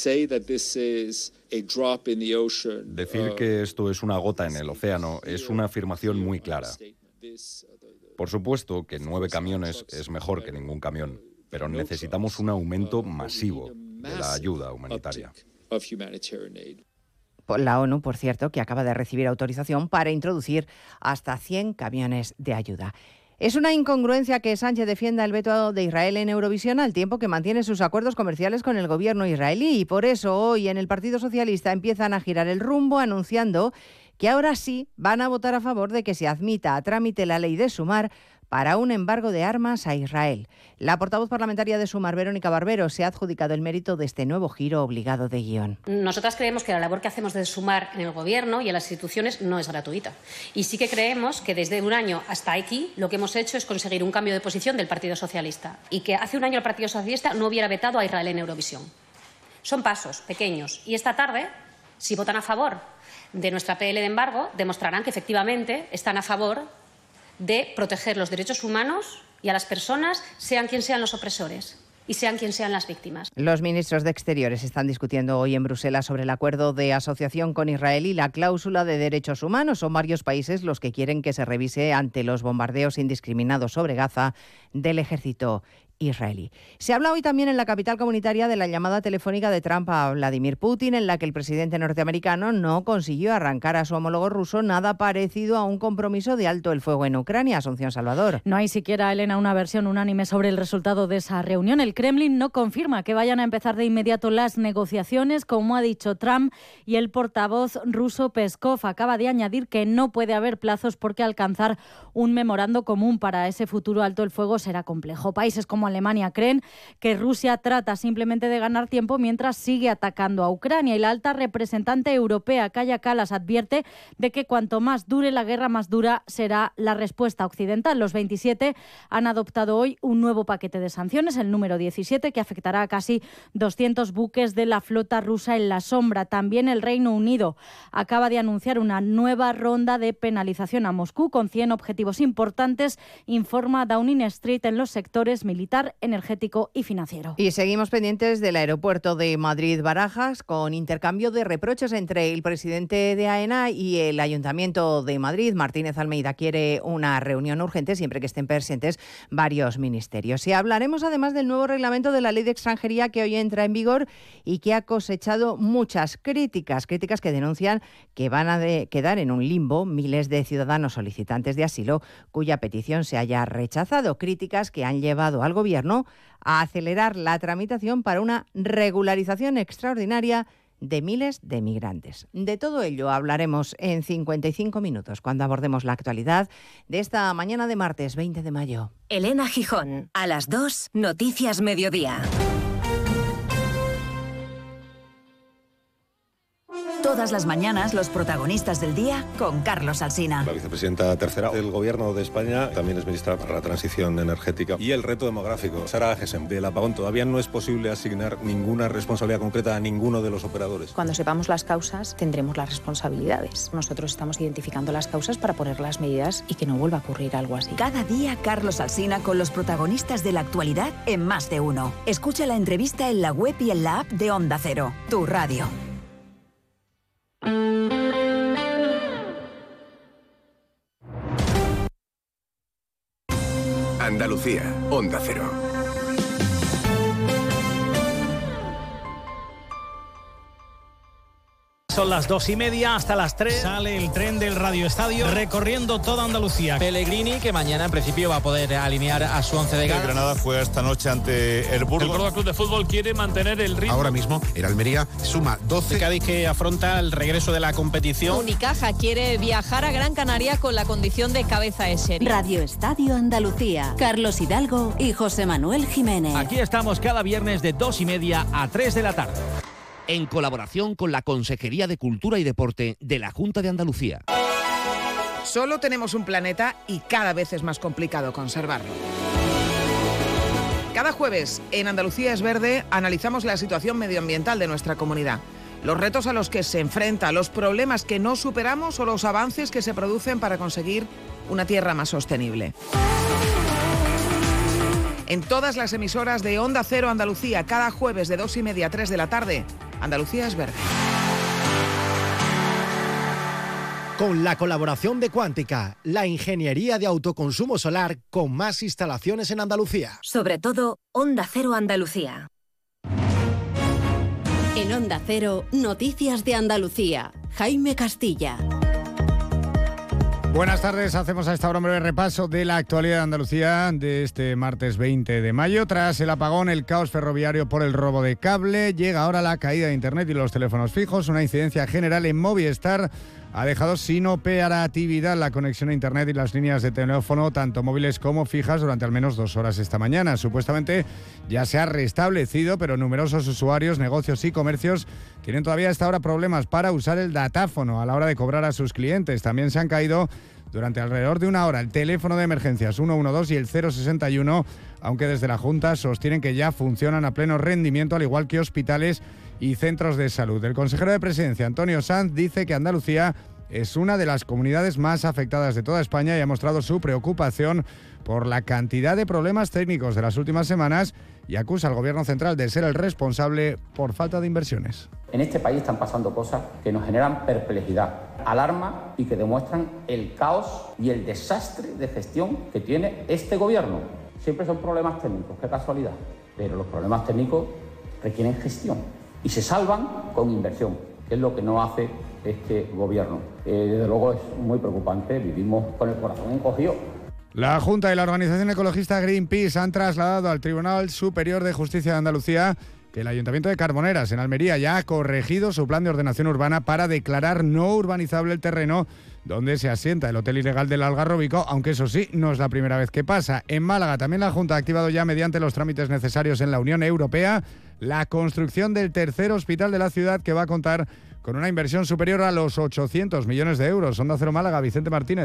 Decir que esto es una gota en el océano es una afirmación muy clara. Por supuesto que 9 camiones es mejor que ningún camión, pero necesitamos un aumento masivo de la ayuda humanitaria. La ONU, por cierto, que acaba de recibir autorización para introducir hasta 100 camiones de ayuda. Es una incongruencia que Sánchez defienda el veto de Israel en Eurovisión al tiempo que mantiene sus acuerdos comerciales con el gobierno israelí. Y por eso hoy en el Partido Socialista empiezan a girar el rumbo anunciando que ahora sí van a votar a favor de que se admita a trámite la ley de Sumar para un embargo de armas a Israel. La portavoz parlamentaria de Sumar, Verónica Barbero, se ha adjudicado el mérito de este nuevo giro obligado de guión. Nosotras creemos que la labor que hacemos de Sumar en el Gobierno y en las instituciones no es gratuita. Y sí que creemos que desde un año hasta aquí lo que hemos hecho es conseguir un cambio de posición del Partido Socialista y que hace un año el Partido Socialista no hubiera vetado a Israel en Eurovisión. Son pasos pequeños y esta tarde, si votan a favor de nuestra PL de embargo, demostrarán que efectivamente están a favor de proteger los derechos humanos y a las personas, sean quien sean los opresores y sean quien sean las víctimas. Los ministros de Exteriores están discutiendo hoy en Bruselas sobre el acuerdo de asociación con Israel y la cláusula de derechos humanos. Son varios países los que quieren que se revise ante los bombardeos indiscriminados sobre Gaza del ejército israelí. Se habla hoy también en la capital comunitaria de la llamada telefónica de Trump a Vladimir Putin, en la que el presidente norteamericano no consiguió arrancar a su homólogo ruso nada parecido a un compromiso de alto el fuego en Ucrania. Asunción Salvador. No hay siquiera, Elena, una versión unánime sobre el resultado de esa reunión. El Kremlin no confirma que vayan a empezar de inmediato las negociaciones, como ha dicho Trump, y el portavoz ruso Peskov acaba de añadir que no puede haber plazos porque alcanzar un memorando común para ese futuro alto el fuego será complejo. Países como Alemania creen que Rusia trata simplemente de ganar tiempo mientras sigue atacando a Ucrania, y la alta representante europea Kaja Kallas advierte de que cuanto más dure la guerra, más dura será la respuesta occidental. Los 27 han adoptado hoy un nuevo paquete de sanciones, el número 17, que afectará a casi 200 buques de la flota rusa en la sombra. También el Reino Unido acaba de anunciar una nueva ronda de penalización a Moscú con 100 objetivos importantes, informa Downing Street, en los sectores militar, militar, energético y financiero. Y seguimos pendientes del aeropuerto de Madrid-Barajas, con intercambio de reproches entre el presidente de AENA y el Ayuntamiento de Madrid. Martínez Almeida quiere una reunión urgente siempre que estén presentes varios ministerios. Y hablaremos además del nuevo reglamento de la Ley de Extranjería que hoy entra en vigor y que ha cosechado muchas críticas que denuncian que van a quedar en un limbo miles de ciudadanos solicitantes de asilo cuya petición se haya rechazado. Críticas que han llevado al Gobierno a acelerar la tramitación para una regularización extraordinaria de miles de migrantes. De todo ello hablaremos en 55 minutos cuando abordemos la actualidad de esta mañana de martes 20 de mayo. Elena Gijón, a las 2, Noticias Mediodía. Todas las mañanas, los protagonistas del día con Carlos Alsina. La vicepresidenta tercera del Gobierno de España también es ministra para la transición energética y el reto demográfico. Sara Gesem, del apagón todavía no es posible asignar ninguna responsabilidad concreta a ninguno de los operadores. Cuando sepamos las causas, tendremos las responsabilidades. Nosotros estamos identificando las causas para poner las medidas y que no vuelva a ocurrir algo así. Cada día, Carlos Alsina con los protagonistas de la actualidad en Más de Uno. Escucha la entrevista en la web y en la app de Onda Cero, tu radio. Andalucía, Onda Cero. Son las 2:30, hasta las 3 sale el tren del Radio Estadio recorriendo toda Andalucía. Pellegrini, que mañana en principio va a poder alinear a su once de gala. El Granada juega esta noche ante el Burgos. El Córdoba Club de Fútbol quiere mantener el ritmo. Ahora mismo el Almería suma 12. El Cádiz, que afronta el regreso de la competición. Unicaja quiere viajar a Gran Canaria con la condición de cabeza de serie. Radio Estadio Andalucía. Carlos Hidalgo y José Manuel Jiménez. Aquí estamos cada viernes de 2:30 a 3 de la tarde. En colaboración con la Consejería de Cultura y Deporte de la Junta de Andalucía. Solo tenemos un planeta y cada vez es más complicado conservarlo. Cada jueves en Andalucía es Verde analizamos la situación medioambiental de nuestra comunidad, los retos a los que se enfrenta, los problemas que no superamos o los avances que se producen para conseguir una tierra más sostenible. En todas las emisoras de Onda Cero Andalucía, cada jueves de 2:30 a 3 de la tarde, Andalucía es Verde. Con la colaboración de Cuántica, la ingeniería de autoconsumo solar con más instalaciones en Andalucía. Sobre todo, Onda Cero Andalucía. En Onda Cero, Noticias de Andalucía. Jaime Castilla. Buenas tardes, hacemos a esta hora un breve repaso de la actualidad de Andalucía de este martes 20 de mayo. Tras el apagón, el caos ferroviario por el robo de cable, llega ahora la caída de internet y los teléfonos fijos. Una incidencia general en Movistar ha dejado sin operatividad la conexión a internet y las líneas de teléfono, tanto móviles como fijas, durante al menos 2 horas esta mañana. Supuestamente ya se ha restablecido, pero numerosos usuarios, negocios y comercios tienen todavía a esta hora problemas para usar el datáfono a la hora de cobrar a sus clientes. También se han caído durante alrededor de 1 hora el teléfono de emergencias 112 y el 061, aunque desde la Junta sostienen que ya funcionan a pleno rendimiento, al igual que hospitales y centros de salud. El consejero de Presidencia, Antonio Sanz, dice que Andalucía es una de las comunidades más afectadas de toda España y ha mostrado su preocupación por la cantidad de problemas técnicos de las últimas semanas y acusa al Gobierno central de ser el responsable por falta de inversiones. En este país están pasando cosas que nos generan perplejidad, alarma y que demuestran el caos y el desastre de gestión que tiene este Gobierno. Siempre son problemas técnicos, qué casualidad, pero los problemas técnicos requieren gestión y se salvan con inversión, que es lo que no hace este Gobierno. Desde luego es muy preocupante, vivimos con el corazón encogido. La Junta y la organización ecologista Greenpeace han trasladado al Tribunal Superior de Justicia de Andalucía que el Ayuntamiento de Carboneras, en Almería, ya ha corregido su plan de ordenación urbana para declarar no urbanizable el terreno donde se asienta el hotel ilegal del Algarrobico, aunque eso sí, no es la primera vez que pasa. En Málaga también la Junta ha activado ya, mediante los trámites necesarios en la Unión Europea, la construcción del tercer hospital de la ciudad, que va a contar con una inversión superior a los 800 millones de euros. Onda Cero Málaga, Vicente Martínez.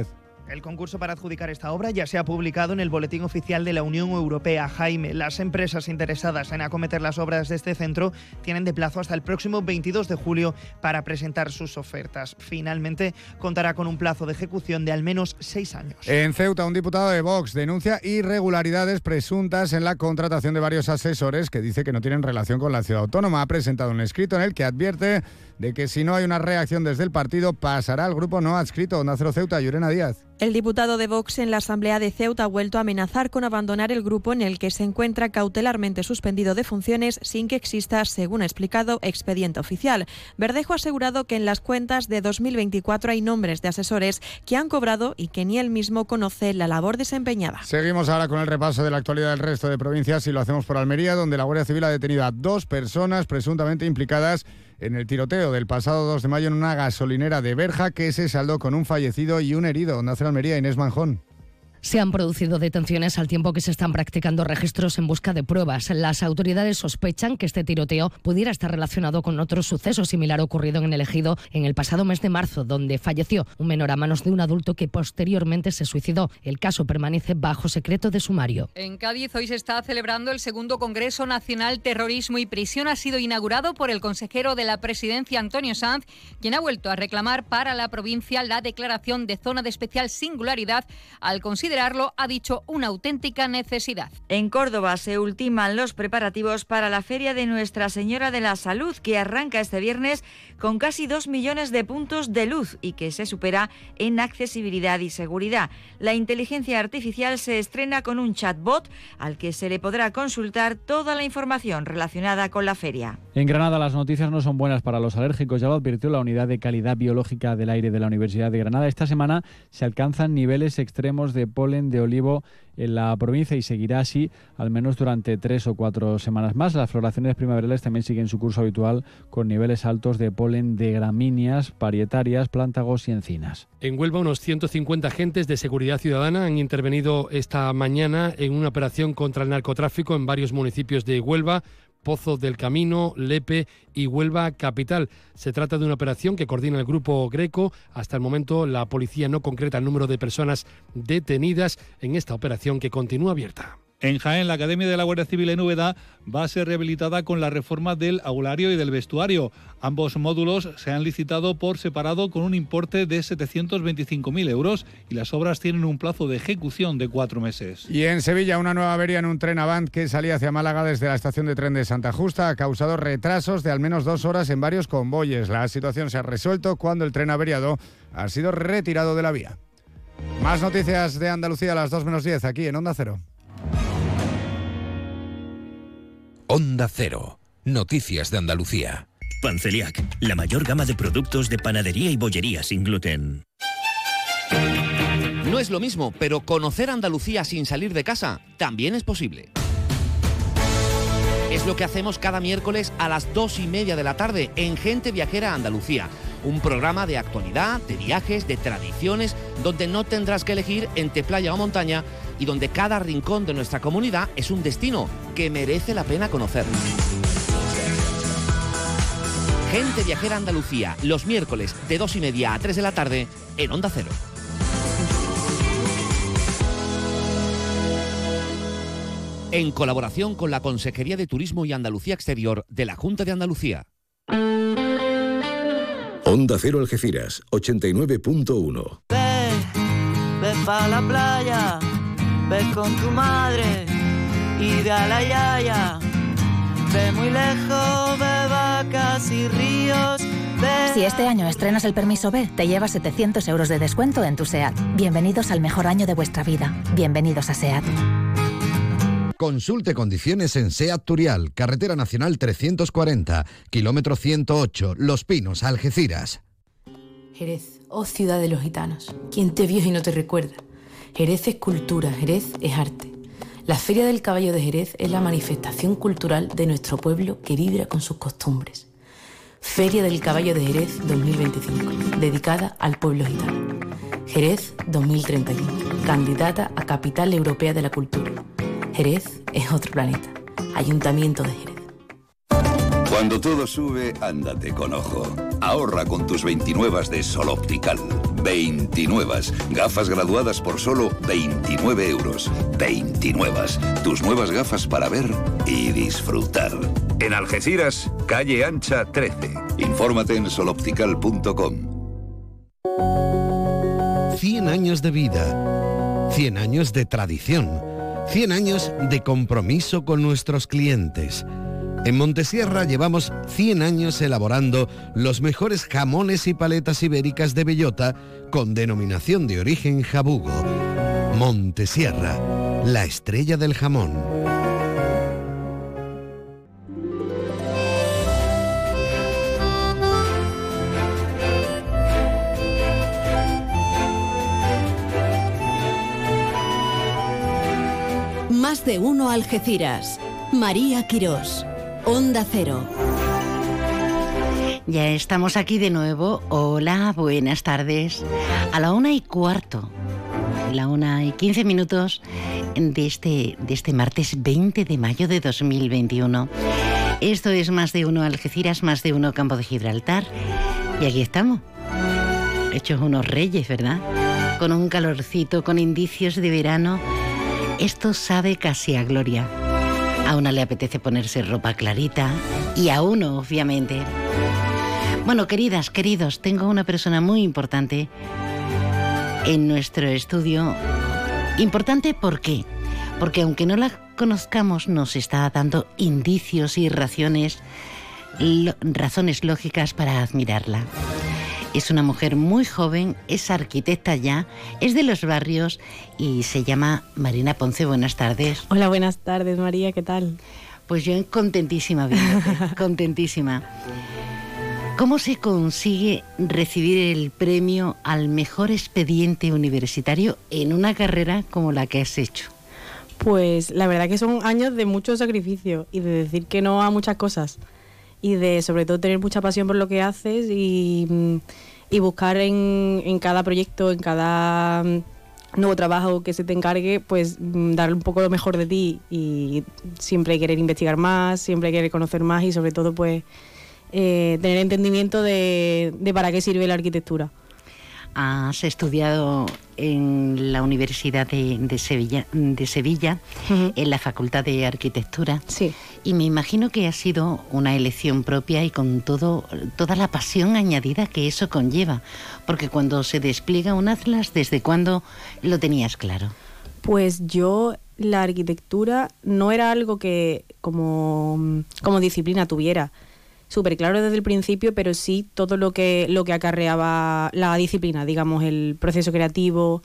El concurso para adjudicar esta obra ya se ha publicado en el Boletín Oficial de la Unión Europea. Jaime, las empresas interesadas en acometer las obras de este centro tienen de plazo hasta el próximo 22 de julio para presentar sus ofertas. Finalmente, contará con un plazo de ejecución de al menos 6 años. En Ceuta, un diputado de Vox denuncia irregularidades presuntas en la contratación de varios asesores que dice que no tienen relación con la ciudad autónoma. Ha presentado un escrito en el que advierte de que si no hay una reacción desde el partido, pasará al grupo no adscrito. Onda Cero Ceuta, Llurena Díaz. El diputado de Vox en la Asamblea de Ceuta ha vuelto a amenazar con abandonar el grupo en el que se encuentra cautelarmente suspendido de funciones sin que exista, según ha explicado, expediente oficial. Verdejo ha asegurado que en las cuentas de 2024 hay nombres de asesores que han cobrado y que ni él mismo conoce la labor desempeñada. Seguimos ahora con el repaso de la actualidad del resto de provincias y lo hacemos por Almería, donde la Guardia Civil ha detenido a 2 personas presuntamente implicadas en el tiroteo del pasado 2 de mayo en una gasolinera de Berja que se saldó con un fallecido y un herido. Onda Cero Almería, Inés Manjón. Se han producido detenciones al tiempo que se están practicando registros en busca de pruebas. Las autoridades sospechan que este tiroteo pudiera estar relacionado con otro suceso similar ocurrido en el Ejido en el pasado mes de marzo, donde falleció un menor a manos de un adulto que posteriormente se suicidó. El caso permanece bajo secreto de sumario. En Cádiz hoy se está celebrando el segundo Congreso Nacional Terrorismo y Prisión. Ha sido inaugurado por el consejero de la Presidencia, Antonio Sanz, quien ha vuelto a reclamar para la provincia la declaración de zona de especial singularidad al considerarlo, ha dicho, una auténtica necesidad. En Córdoba se ultiman los preparativos para la Feria de Nuestra Señora de la Salud, que arranca este viernes con casi 2 millones de puntos de luz y que se supera en accesibilidad y seguridad. La inteligencia artificial se estrena con un chatbot al que se le podrá consultar toda la información relacionada con la feria. En Granada las noticias no son buenas para los alérgicos, ya lo advirtió la Unidad de Calidad Biológica del Aire de la Universidad de Granada. Esta semana se alcanzan niveles extremos de polen de olivo en la provincia y seguirá así al menos durante 3 o 4 semanas más. Las floraciones primaverales también siguen su curso habitual con niveles altos de polen de gramíneas, parietarias, plántagos y encinas. En Huelva unos 150 agentes de seguridad ciudadana han intervenido esta mañana en una operación contra el narcotráfico en varios municipios de Huelva, Pozo del Camino, Lepe y Huelva Capital. Se trata de una operación que coordina el Grupo Greco. Hasta el momento la policía no concreta el número de personas detenidas en esta operación que continúa abierta. En Jaén, la Academia de la Guardia Civil en Úbeda va a ser rehabilitada con la reforma del aulario y del vestuario. Ambos módulos se han licitado por separado con un importe de 725.000 euros y las obras tienen un plazo de ejecución de 4 meses. Y en Sevilla, una nueva avería en un tren Avant que salía hacia Málaga desde la estación de tren de Santa Justa ha causado retrasos de al menos 2 horas en varios convoyes. La situación se ha resuelto cuando el tren averiado ha sido retirado de la vía. Más noticias de Andalucía a las 2 menos 10 aquí en Onda Cero. Onda Cero. Noticias de Andalucía. Panceliac, la mayor gama de productos de panadería y bollería sin gluten. No es lo mismo, pero conocer Andalucía sin salir de casa también es posible. Es lo que hacemos cada miércoles a las 2:30 de la tarde en Gente Viajera Andalucía. Un programa de actualidad, de viajes, de tradiciones, donde no tendrás que elegir entre playa o montaña y donde cada rincón de nuestra comunidad es un destino que merece la pena conocer. Gente Viajera Andalucía, los miércoles de 2:30 a 3 de la tarde en Onda Cero. En colaboración con la Consejería de Turismo y Andalucía Exterior de la Junta de Andalucía. Onda Cero Algeciras, 89.1. Ve pa' la playa, ve con tu madre y ve a la yaya. Ve muy lejos, ve vacas y ríos. Si este año estrenas el permiso B, te llevas 700 euros de descuento en tu SEAT. Bienvenidos al mejor año de vuestra vida. Bienvenidos a SEAT. Consulte condiciones en SEAT Turial, Carretera Nacional 340, kilómetro 108, Los Pinos, Algeciras. Jerez, oh ciudad de los gitanos, ¿quién te vio y no te recuerda? Jerez es cultura, Jerez es arte. La Feria del Caballo de Jerez es la manifestación cultural de nuestro pueblo que vibra con sus costumbres. Feria del Caballo de Jerez 2025, dedicada al pueblo gitano. Jerez 2031, candidata a Capital Europea de la Cultura. Jerez es otro planeta. Ayuntamiento de Jerez. Cuando todo sube, ándate con ojo. Ahorra con tus 29 de Sol Optical. 29. Gafas graduadas por solo 29 euros. 29. Tus nuevas gafas para ver y disfrutar. En Algeciras, calle Ancha 13. Infórmate en soloptical.com. 100 años de vida, 100 años de tradición, 100 años de compromiso con nuestros clientes. En Montesierra llevamos 100 años elaborando los mejores jamones y paletas ibéricas de bellota con denominación de origen Jabugo. Montesierra, la estrella del jamón. Más de uno Algeciras. María Quirós. Onda Cero. Ya estamos aquí de nuevo. Hola, buenas tardes. A la 1:15, la 1:15 de este martes 20 de mayo de 2021. Esto es Más de uno Algeciras, Más de uno Campo de Gibraltar. Y aquí estamos, hechos unos reyes, ¿verdad? Con un calorcito, con indicios de verano. Esto sabe casi a gloria. A una le apetece ponerse ropa clarita y a uno, obviamente. Bueno, queridas, queridos, tengo una persona muy importante en nuestro estudio. Importante, ¿por qué? Porque aunque no la conozcamos, nos está dando indicios y razones lógicas para admirarla. Es una mujer muy joven, es arquitecta ya, es de Los Barrios y se llama Marina Ponce. Buenas tardes. Hola, buenas tardes, María, ¿qué tal? Pues yo contentísima viéndote, contentísima. ¿Cómo se consigue recibir el premio al mejor expediente universitario en una carrera como la que has hecho? Pues la verdad que son años de mucho sacrificio y de decir que no a muchas cosas. Y de sobre todo tener mucha pasión por lo que haces y buscar en cada proyecto, en cada nuevo trabajo que se te encargue, pues dar un poco lo mejor de ti y siempre querer investigar más, siempre querer conocer más y sobre todo pues tener entendimiento de para qué sirve la arquitectura. Has estudiado en la Universidad de Sevilla, uh-huh, en la Facultad de Arquitectura. Sí. Y me imagino que ha sido una elección propia y con toda la pasión añadida que eso conlleva. Porque cuando se despliega un atlas, ¿desde cuándo lo tenías claro? Pues yo, la arquitectura no era algo que como disciplina tuviera súper claro desde el principio, pero sí todo lo que acarreaba la disciplina, digamos, el proceso creativo,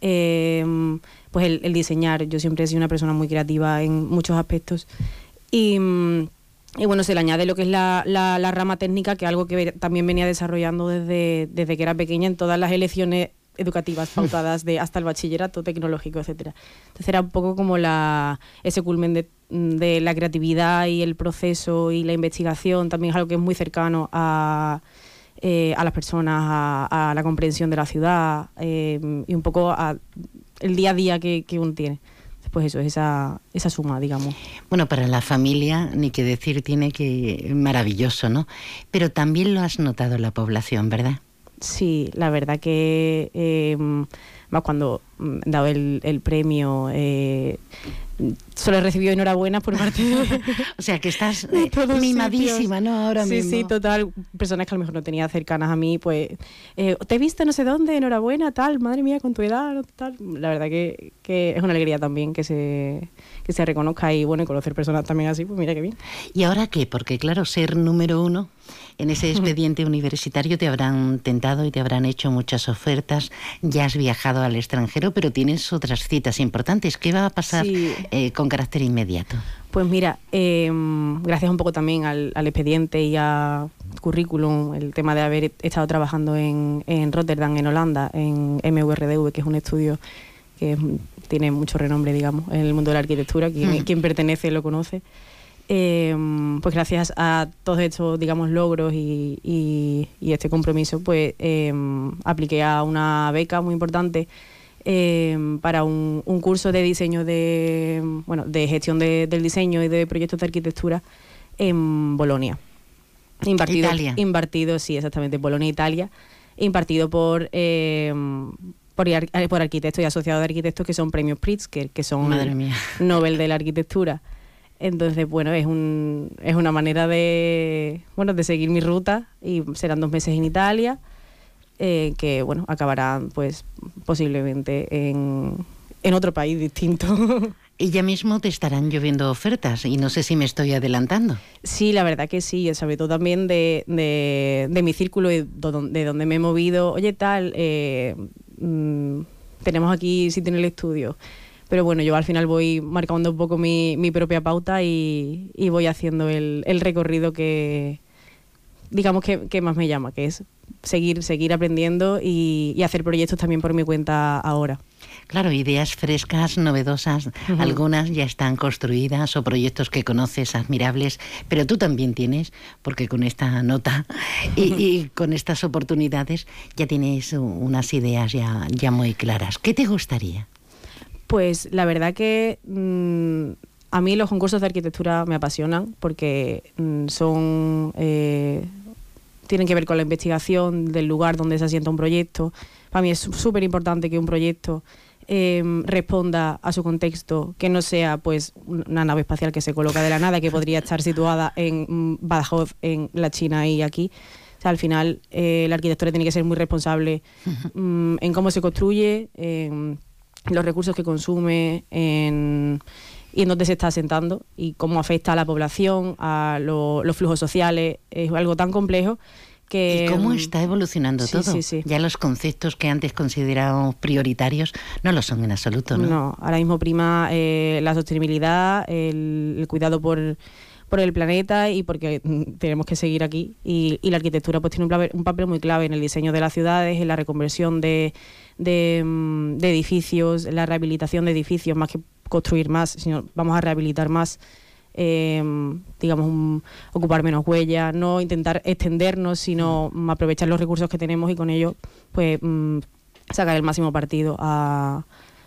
pues el diseñar. Yo siempre he sido una persona muy creativa en muchos aspectos. Y bueno, se le añade lo que es la rama técnica, que es algo que también venía desarrollando desde que era pequeña en todas las elecciones educativas pautadas hasta el bachillerato tecnológico, etcétera. Entonces era un poco como ese culmen de la creatividad y el proceso y la investigación. También es algo que es muy cercano a las personas, a la comprensión de la ciudad y un poco el día a día que uno tiene. Pues eso, esa suma, digamos. Bueno, para la familia, ni que decir tiene, que maravilloso, ¿no? Pero también lo has notado en la población, ¿verdad? Sí, la verdad que más cuando he dado el premio, solo he recibido enhorabuenas por parte de... O sea, que estás mimadísima, ¿no? Ahora mismo. Sí, total. Personas que a lo mejor no tenía cercanas a mí, pues, te he visto no sé dónde, enhorabuena, tal, madre mía, con tu edad, tal. La verdad que es una alegría también que se reconozca y, bueno, y conocer personas también así, pues mira qué bien. ¿Y ahora qué? Porque, claro, ser número 1 en ese expediente universitario te habrán tentado y te habrán hecho muchas ofertas. Ya has viajado al extranjero, pero tienes otras citas importantes. ¿Qué va a pasar con carácter inmediato? Pues mira, gracias un poco también al expediente y a currículum, el tema de haber estado trabajando en Rotterdam, en Holanda, en MVRDV, que es un estudio que tiene mucho renombre, digamos, en el mundo de la arquitectura. Quien pertenece lo conoce. Pues gracias a todos estos, digamos, logros y este compromiso, pues apliqué a una beca muy importante para un curso de diseño de gestión del diseño y de proyectos de arquitectura en Bolonia. Impartido, sí, exactamente, Bolonia, Italia, impartido por arquitectos y asociados de arquitectos que son premios Pritzker, que son Nobel de la arquitectura. Entonces, bueno, es una manera de seguir mi ruta, y serán 2 meses en Italia, que bueno, acabarán pues posiblemente en otro país distinto. Y ya mismo te estarán lloviendo ofertas, y no sé si me estoy adelantando. Sí, la verdad que sí, sobre todo también de mi círculo, de donde me he movido. Oye, tal, tenemos aquí sitio en el estudio. Pero bueno, yo al final voy marcando un poco mi propia pauta y voy haciendo el recorrido que, digamos, que más me llama, que es seguir aprendiendo y hacer proyectos también por mi cuenta ahora. Claro, ideas frescas, novedosas, algunas ya están construidas, o proyectos que conoces admirables, pero tú también tienes, porque con esta nota y con estas oportunidades ya tienes unas ideas ya muy claras. ¿Qué te gustaría? Pues la verdad que a mí los concursos de arquitectura me apasionan, porque tienen que ver con la investigación del lugar donde se asienta un proyecto. Para mí es súper importante que un proyecto responda a su contexto, que no sea pues una nave espacial que se coloca de la nada, que podría estar situada en Badajoz, en la China y aquí. O sea, al final la arquitectura tiene que ser muy responsable en cómo se construye, en los recursos que consume, y en dónde se está asentando y cómo afecta a la población, a los flujos sociales. Es algo tan complejo que... ¿Y cómo está evolucionando todo? Sí. Ya los conceptos que antes considerábamos prioritarios no lo son en absoluto, ¿no? No, ahora mismo prima la sostenibilidad, el cuidado por el planeta, y porque tenemos que seguir aquí. Y la arquitectura pues tiene un papel muy clave en el diseño de las ciudades, en la reconversión de edificios, la rehabilitación de edificios, más que construir más, sino vamos a rehabilitar más, digamos, ocupar menos huella, no intentar extendernos, sino aprovechar los recursos que tenemos y con ello pues sacar el máximo partido a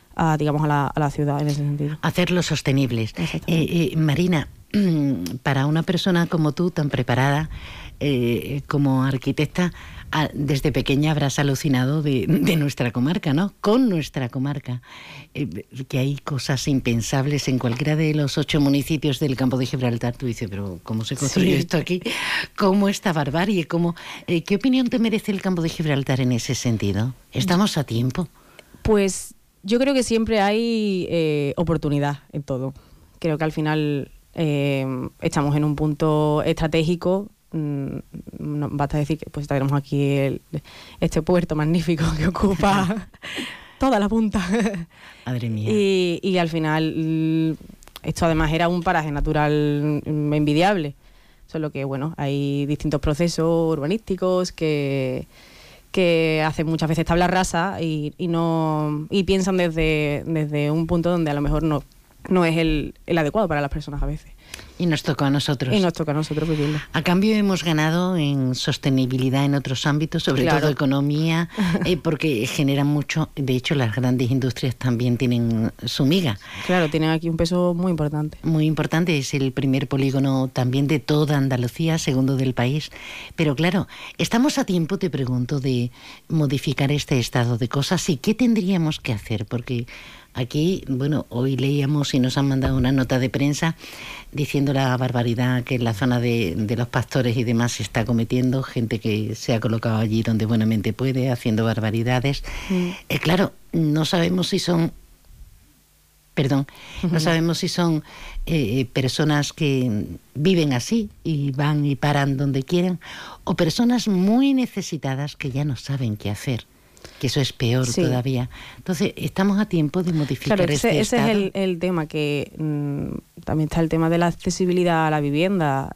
la ciudad en ese sentido. Hacerlos sostenibles. Marina, para una persona como tú, tan preparada como arquitecta, desde pequeña habrás alucinado de nuestra comarca, ¿no? Con nuestra comarca, que hay cosas impensables en cualquiera de los 8 municipios del Campo de Gibraltar. Tú dices, pero ¿cómo se construyó esto aquí? ¿Cómo esta barbarie? ¿Qué opinión te merece el Campo de Gibraltar en ese sentido? ¿Estamos a tiempo? Pues yo creo que siempre hay oportunidad en todo. Creo que al final estamos en un punto estratégico. No basta decir que pues tenemos aquí este puerto magnífico que ocupa toda la punta. Madre mía. Y al final esto además era un paraje natural envidiable, solo que bueno, hay distintos procesos urbanísticos que hacen muchas veces tabla rasa y piensan desde un punto donde a lo mejor no es el adecuado para las personas a veces. Y nos toca a nosotros. Vivirlo. A cambio hemos ganado en sostenibilidad en otros ámbitos, sobre todo economía, porque generan mucho. De hecho, las grandes industrias también tienen su miga. Claro, tienen aquí un peso muy importante. Muy importante, es el primer polígono también de toda Andalucía, segundo del país. Pero claro, estamos a tiempo, te pregunto, de modificar este estado de cosas. ¿Y qué tendríamos que hacer? Porque aquí, bueno, hoy leíamos y nos han mandado una nota de prensa diciendo la barbaridad que en la zona de los Pastores y demás se está cometiendo, gente que se ha colocado allí donde buenamente puede, haciendo barbaridades. Claro, no sabemos si son personas que viven así y van y paran donde quieren, o personas muy necesitadas que ya no saben qué hacer. Que eso es peor todavía. Entonces, estamos a tiempo de modificar ese estado. Ese es el tema, que también está el tema de la accesibilidad a la vivienda.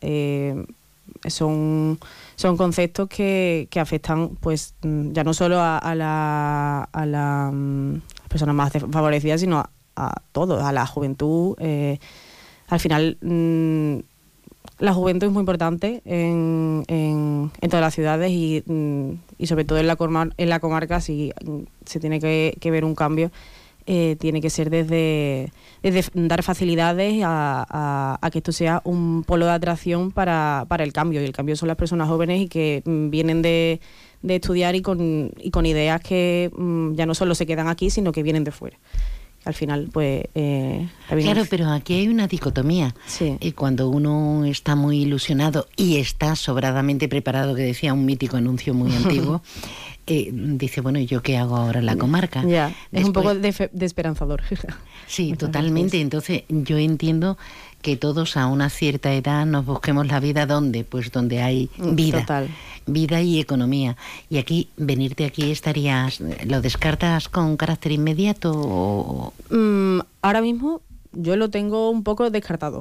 Son conceptos que afectan pues ya no solo a las personas más desfavorecidas, sino a todos, a la juventud. Al final, la juventud es muy importante en todas las ciudades y sobre todo en la comarca, si se tiene que ver un cambio, tiene que ser desde dar facilidades a que esto sea un polo de atracción para el cambio, y el cambio son las personas jóvenes y que vienen de estudiar y con ideas que ya no solo se quedan aquí, sino que vienen de fuera. Al final, pues... Claro, pero aquí hay una dicotomía. Sí. Cuando uno está muy ilusionado y está sobradamente preparado, que decía un mítico anuncio muy antiguo, dice, bueno, ¿y yo qué hago ahora en la comarca? Ya, es un poco desesperanzador. Sí, totalmente. Entonces, yo entiendo que todos a una cierta edad nos busquemos la vida ¿dónde? Pues donde hay vida. Total. Vida y economía. Y aquí, venirte aquí estarías... ¿Lo descartas con carácter inmediato o...? Ahora mismo yo lo tengo un poco descartado.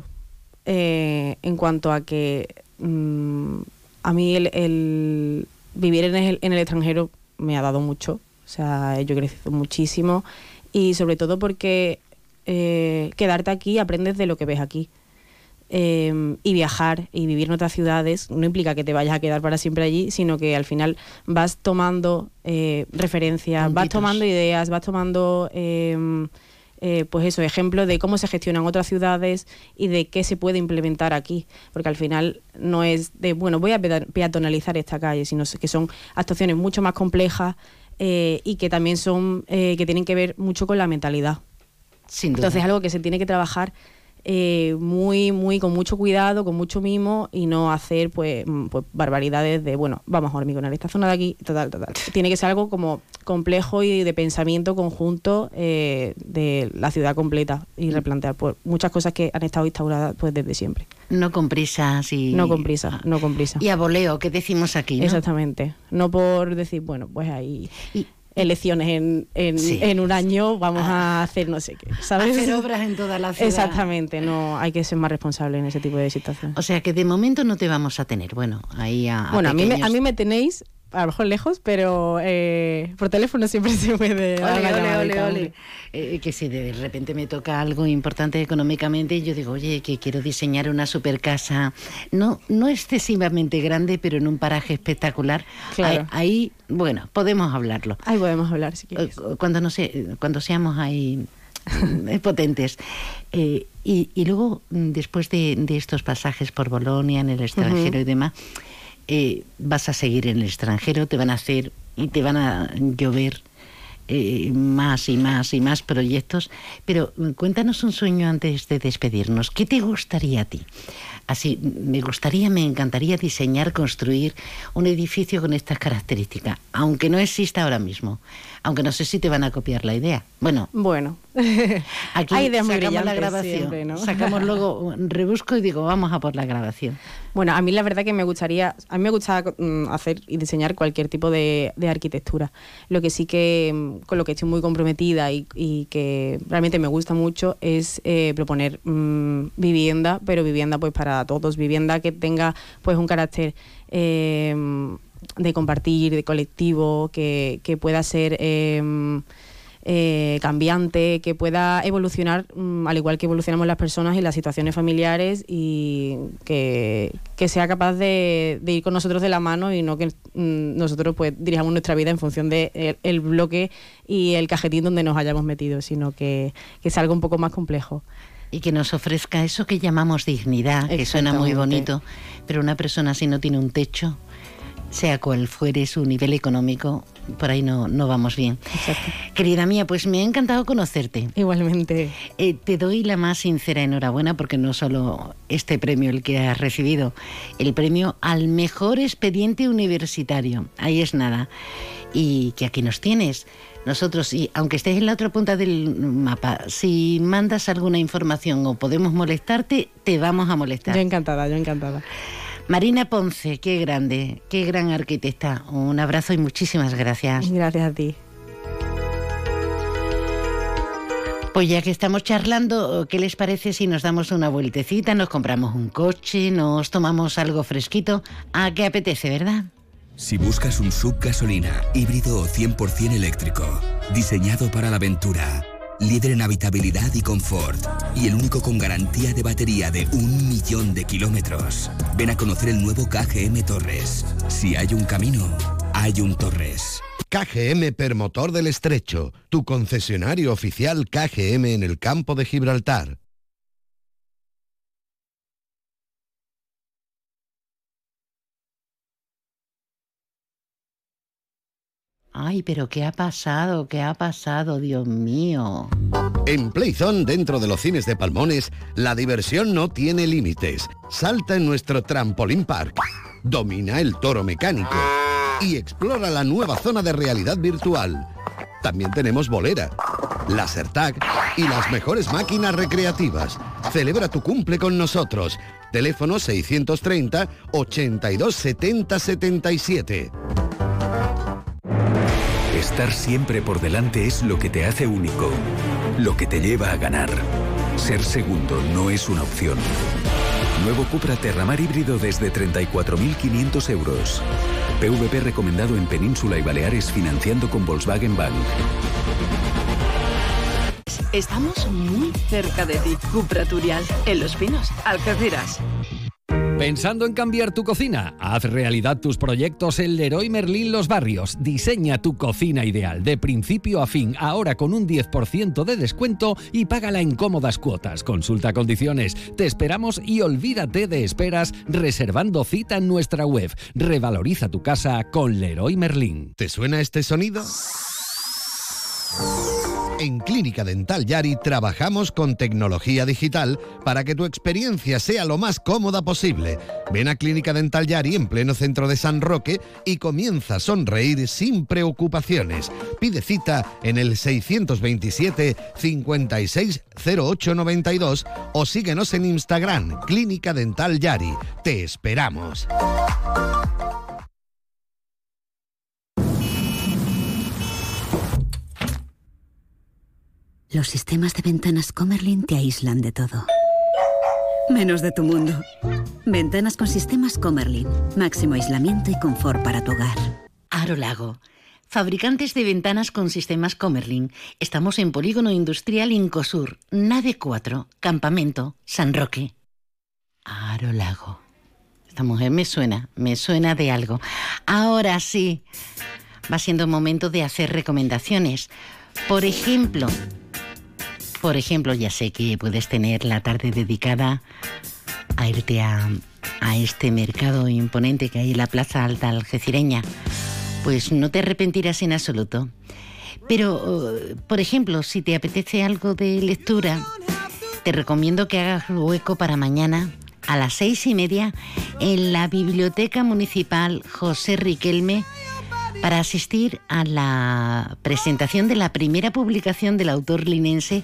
En cuanto a que a mí el vivir en el extranjero me ha dado mucho. O sea, yo he crecido muchísimo. Y sobre todo porque quedarte aquí aprendes de lo que ves aquí. Y viajar y vivir en otras ciudades no implica que te vayas a quedar para siempre allí, sino que al final vas tomando referencias, vas tomando ideas, vas tomando pues eso, ejemplos de cómo se gestionan otras ciudades y de qué se puede implementar aquí, porque al final no es de, bueno, voy a peatonalizar esta calle, sino que son actuaciones mucho más complejas y que también son que tienen que ver mucho con la mentalidad. Sin duda. Entonces es algo que se tiene que trabajar muy con mucho cuidado, con mucho mimo, y no hacer pues barbaridades de, bueno, vamos a hormigonar esta zona de aquí, total. Tiene que ser algo como complejo y de pensamiento conjunto de la ciudad completa, y replantear pues muchas cosas que han estado instauradas pues desde siempre. No con prisas y... No con prisa. Y a voleo, ¿qué decimos aquí, no? Exactamente. No por decir, bueno, pues ahí... elecciones en un año, vamos a hacer no sé qué, ¿sabes? Hacer obras en toda la ciudad. Exactamente, no, hay que ser más responsable en ese tipo de situaciones. O sea que de momento no te vamos a tener, bueno, ahí a bueno, pequeños... a mí me tenéis, a lo mejor lejos, pero por teléfono siempre se puede... Ole. Que si de repente me toca algo importante económicamente y yo digo, oye, que quiero diseñar una super casa, no excesivamente grande, pero en un paraje espectacular. Claro. Ahí, bueno, podemos hablarlo. Ahí podemos hablar, si quieres. Cuando seamos ahí potentes. Y luego, después de estos pasajes por Bolonia, en el extranjero y demás, vas a seguir en el extranjero, te van a hacer y te van a llover más y más proyectos, pero cuéntanos un sueño antes de despedirnos. ¿Qué te gustaría a ti? Así, me encantaría diseñar, construir un edificio con estas características, aunque no exista ahora mismo, aunque no sé si te van a copiar la idea. Bueno. Aquí hay ideas muy sacamos la brillantes grabación, siempre, ¿no? Sacamos luego, rebusco y digo, vamos a por la grabación. Bueno, a mí la verdad que me gusta hacer y diseñar cualquier tipo de arquitectura. Lo que sí que, con lo que estoy muy comprometida y que realmente me gusta mucho es proponer vivienda, pero vivienda pues para todos, vivienda que tenga pues un carácter de compartir, de colectivo, que pueda ser cambiante, que pueda evolucionar al igual que evolucionamos las personas y las situaciones familiares, y que sea capaz de ir con nosotros de la mano, y no que nosotros pues dirijamos nuestra vida en función de el bloque y el cajetín donde nos hayamos metido, sino que sea algo un poco más complejo. Y que nos ofrezca eso que llamamos dignidad, que suena muy bonito, pero una persona si no tiene un techo, sea cual fuere su nivel económico, por ahí no vamos bien. Exacto. Querida mía, pues me ha encantado conocerte. Igualmente. Te doy la más sincera enhorabuena, porque no solo este premio el que has recibido, el premio al mejor expediente universitario. Ahí es nada. Y que aquí nos tienes. Nosotros, y aunque estés en la otra punta del mapa, si mandas alguna información o podemos molestarte, te vamos a molestar. Yo encantada. Marina Ponce, qué grande, qué gran arquitecta. Un abrazo y muchísimas gracias. Gracias a ti. Pues ya que estamos charlando, ¿qué les parece si nos damos una vueltecita, nos compramos un coche, nos tomamos algo fresquito? ¿A qué apetece, verdad? Si buscas un SUV gasolina, híbrido o 100% eléctrico, diseñado para la aventura, líder en habitabilidad y confort, y el único con garantía de batería de 1.000.000 de kilómetros, ven a conocer el nuevo KGM Torres. Si hay un camino, hay un Torres. KGM Permotor del Estrecho, tu concesionario oficial KGM en el campo de Gibraltar. Ay, pero ¿qué ha pasado? ¿Qué ha pasado, Dios mío? En Playzone, dentro de los cines de Palmones, la diversión no tiene límites. Salta en nuestro Trampolín Park, domina el toro mecánico y explora la nueva zona de realidad virtual. También tenemos bolera, laser tag y las mejores máquinas recreativas. Celebra tu cumple con nosotros. Teléfono 630 82 70 77. Estar siempre por delante es lo que te hace único, lo que te lleva a ganar. Ser segundo no es una opción. Nuevo Cupra Terramar híbrido desde 34.500 euros. PVP recomendado en Península y Baleares financiando con Volkswagen Bank. Estamos muy cerca de ti. Cupra Turial, en Los Pinos, Algeciras. ¿Pensando en cambiar tu cocina? Haz realidad tus proyectos en Leroy Merlin Los Barrios. Diseña tu cocina ideal de principio a fin, ahora con un 10% de descuento y págala en cómodas cuotas. Consulta condiciones. Te esperamos y olvídate de esperas reservando cita en nuestra web. Revaloriza tu casa con Leroy Merlin. ¿Te suena este sonido? En Clínica Dental Yari trabajamos con tecnología digital para que tu experiencia sea lo más cómoda posible. Ven a Clínica Dental Yari en pleno centro de San Roque y comienza a sonreír sin preocupaciones. Pide cita en el 627 56 08 92 o síguenos en Instagram, Clínica Dental Yari. Te esperamos. Los sistemas de ventanas Comerlin te aíslan de todo, menos de tu mundo. Ventanas con sistemas Comerlin. Máximo aislamiento y confort para tu hogar. Aro Lago, fabricantes de ventanas con sistemas Comerlin. Estamos en Polígono Industrial Incosur, Nave 4, Campamento, San Roque. Aro Lago. Esta mujer me suena de algo. Ahora sí, va siendo momento de hacer recomendaciones. Por ejemplo, ya sé que puedes tener la tarde dedicada a irte a este mercado imponente que hay en la Plaza Alta Algecireña. Pues no te arrepentirás en absoluto. Pero, por ejemplo, si te apetece algo de lectura, te recomiendo que hagas hueco para mañana a las 6:30 en la Biblioteca Municipal José Riquelme para asistir a la presentación de la primera publicación del autor linense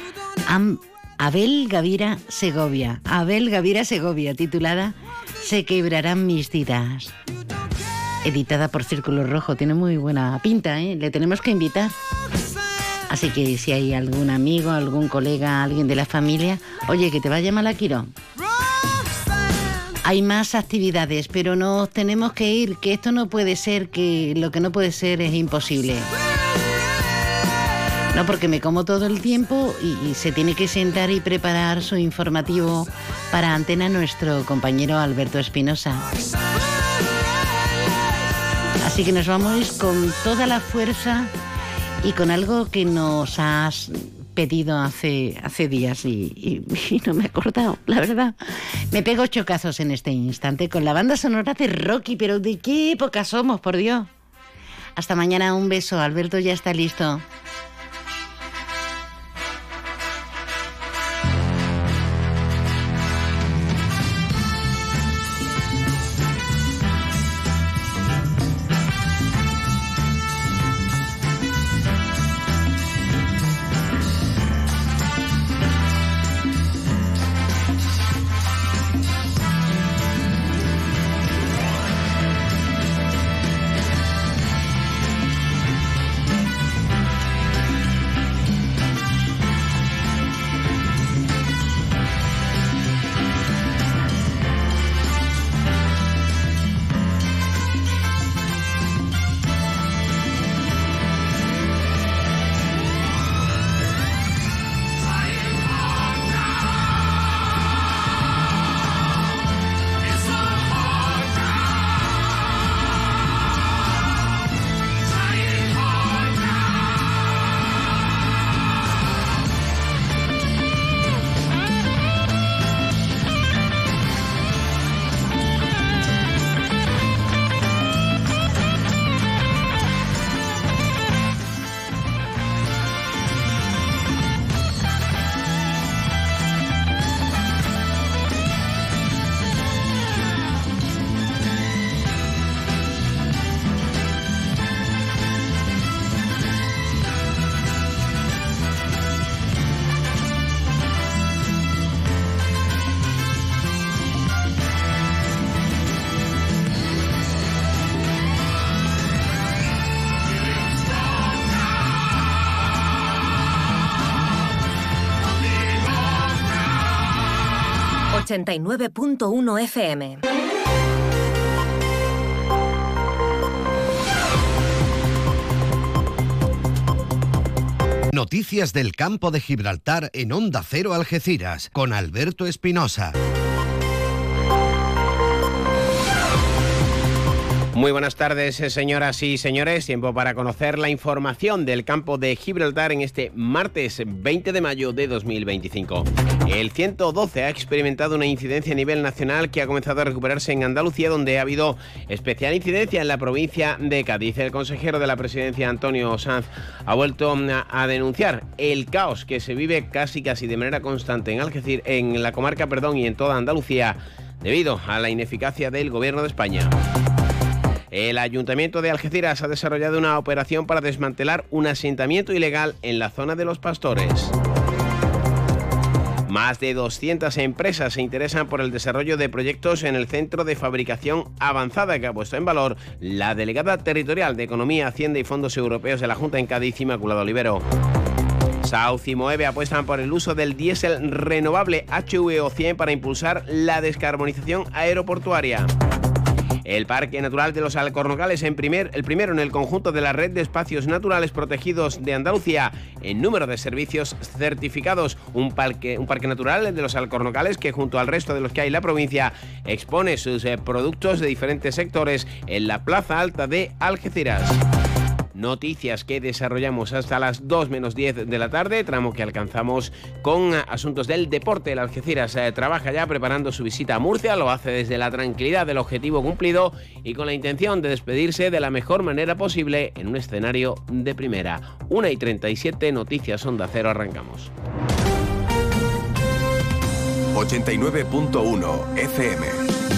Abel Gavira Segovia, titulada Se quebrarán mis vidas, editada por Círculo Rojo. Tiene muy buena pinta, ¿eh? Le tenemos que invitar. Así que si hay algún amigo, algún colega, alguien de la familia, oye, que te vaya Malaquirón. Hay más actividades, pero nos tenemos que ir, que esto no puede ser, que lo que no puede ser es imposible. No, porque me como todo el tiempo y se tiene que sentar y preparar su informativo para Antena nuestro compañero Alberto Espinosa. Así que nos vamos con toda la fuerza y con algo que nos has pedido hace días y no me he acordado, la verdad. Me pego chocazos en este instante con la banda sonora de Rocky, pero ¿de qué época somos, por Dios? Hasta mañana, un beso. Alberto ya está listo. 89.1 FM. Noticias del campo de Gibraltar en Onda Cero Algeciras, con Alberto Espinosa. Muy buenas tardes, señoras y señores. Tiempo para conocer la información del campo de Gibraltar en este martes 20 de mayo de 2025. El 112 ha experimentado una incidencia a nivel nacional que ha comenzado a recuperarse en Andalucía, donde ha habido especial incidencia en la provincia de Cádiz. El consejero de la Presidencia, Antonio Sanz, ha vuelto a denunciar el caos que se vive casi de manera constante en Algeciras, en la comarca, y en toda Andalucía, debido a la ineficacia del Gobierno de España. El Ayuntamiento de Algeciras ha desarrollado una operación para desmantelar un asentamiento ilegal en la zona de Los Pastores. Más de 200 empresas se interesan por el desarrollo de proyectos en el Centro de Fabricación Avanzada, que ha puesto en valor la delegada territorial de Economía, Hacienda y Fondos Europeos de la Junta en Cádiz, Inmaculada Olivero. Sauce y Moeve apuestan por el uso del diésel renovable HVO100 para impulsar la descarbonización aeroportuaria. El Parque Natural de los Alcornocales, el primero en el conjunto de la red de espacios naturales protegidos de Andalucía en número de servicios certificados. Un parque natural de los Alcornocales que, junto al resto de los que hay en la provincia, expone sus productos de diferentes sectores en la Plaza Alta de Algeciras. Noticias que desarrollamos hasta las 2 menos 10 de la tarde, tramo que alcanzamos con asuntos del deporte. El Algeciras trabaja ya preparando su visita a Murcia, lo hace desde la tranquilidad del objetivo cumplido y con la intención de despedirse de la mejor manera posible en un escenario de primera. 1:37, Noticias Onda Cero, arrancamos. 89.1 FM.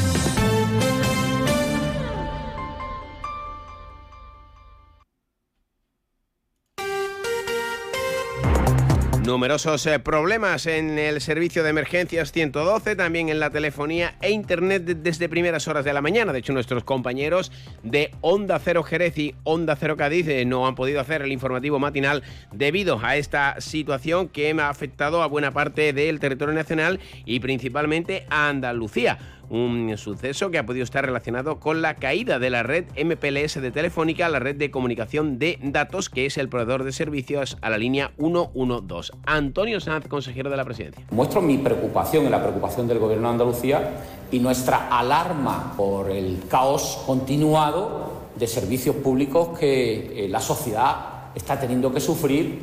Numerosos problemas en el servicio de emergencias 112, también en la telefonía e internet desde primeras horas de la mañana. De hecho, nuestros compañeros de Onda Cero Jerez y Onda Cero Cádiz no han podido hacer el informativo matinal debido a esta situación que ha afectado a buena parte del territorio nacional y principalmente a Andalucía. Un suceso que ha podido estar relacionado con la caída de la red MPLS de Telefónica, la red de comunicación de datos, que es el proveedor de servicios a la línea 112. Antonio Sanz, consejero de la Presidencia. Muestro mi preocupación y la preocupación del Gobierno de Andalucía y nuestra alarma por el caos continuado de servicios públicos que la sociedad está teniendo que sufrir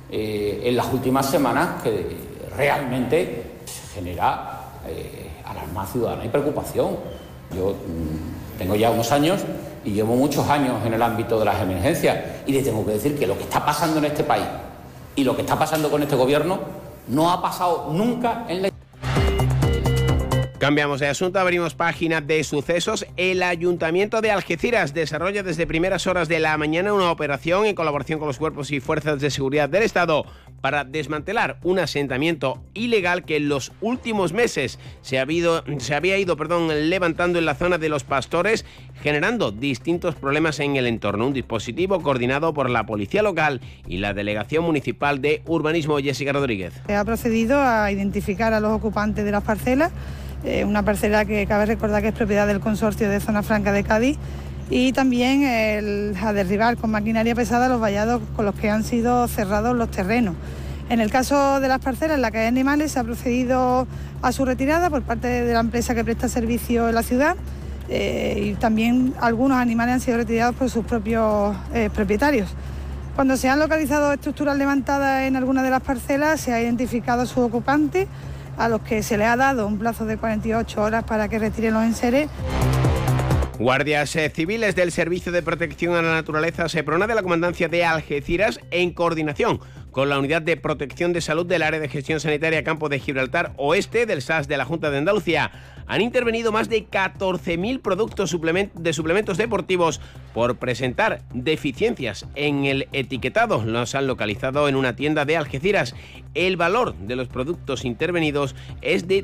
en las últimas semanas, que realmente genera alarma ciudadana y preocupación. Yo tengo ya unos años y llevo muchos años en el ámbito de las emergencias y le tengo que decir que lo que está pasando en este país y lo que está pasando con este gobierno no ha pasado nunca en la... Cambiamos de asunto, abrimos página de sucesos. El Ayuntamiento de Algeciras desarrolla desde primeras horas de la mañana una operación en colaboración con los cuerpos y fuerzas de seguridad del Estado para desmantelar un asentamiento ilegal que en los últimos meses se había ido levantando en la zona de Los Pastores, generando distintos problemas en el entorno. Un dispositivo coordinado por la Policía Local y la Delegación Municipal de Urbanismo. Jessica Rodríguez. Se ha procedido a identificar a los ocupantes de las parcelas, una parcela que cabe recordar que es propiedad del Consorcio de Zona Franca de Cádiz, y también a derribar con maquinaria pesada los vallados con los que han sido cerrados los terrenos. En el caso de las parcelas en la que hay animales, se ha procedido a su retirada por parte de la empresa que presta servicio en la ciudad, y también algunos animales han sido retirados por sus propios propietarios. Cuando se han localizado estructuras levantadas en alguna de las parcelas, se ha identificado a sus ocupantes, a los que se les ha dado un plazo de 48 horas para que retiren los enseres. Guardias civiles del Servicio de Protección a la Naturaleza SEPRONA de la Comandancia de Algeciras, en coordinación con la Unidad de Protección de Salud del Área de Gestión Sanitaria Campo de Gibraltar Oeste del SAS de la Junta de Andalucía, han intervenido más de 14.000 productos de suplementos deportivos por presentar deficiencias en el etiquetado. Los han localizado en una tienda de Algeciras. El valor de los productos intervenidos es de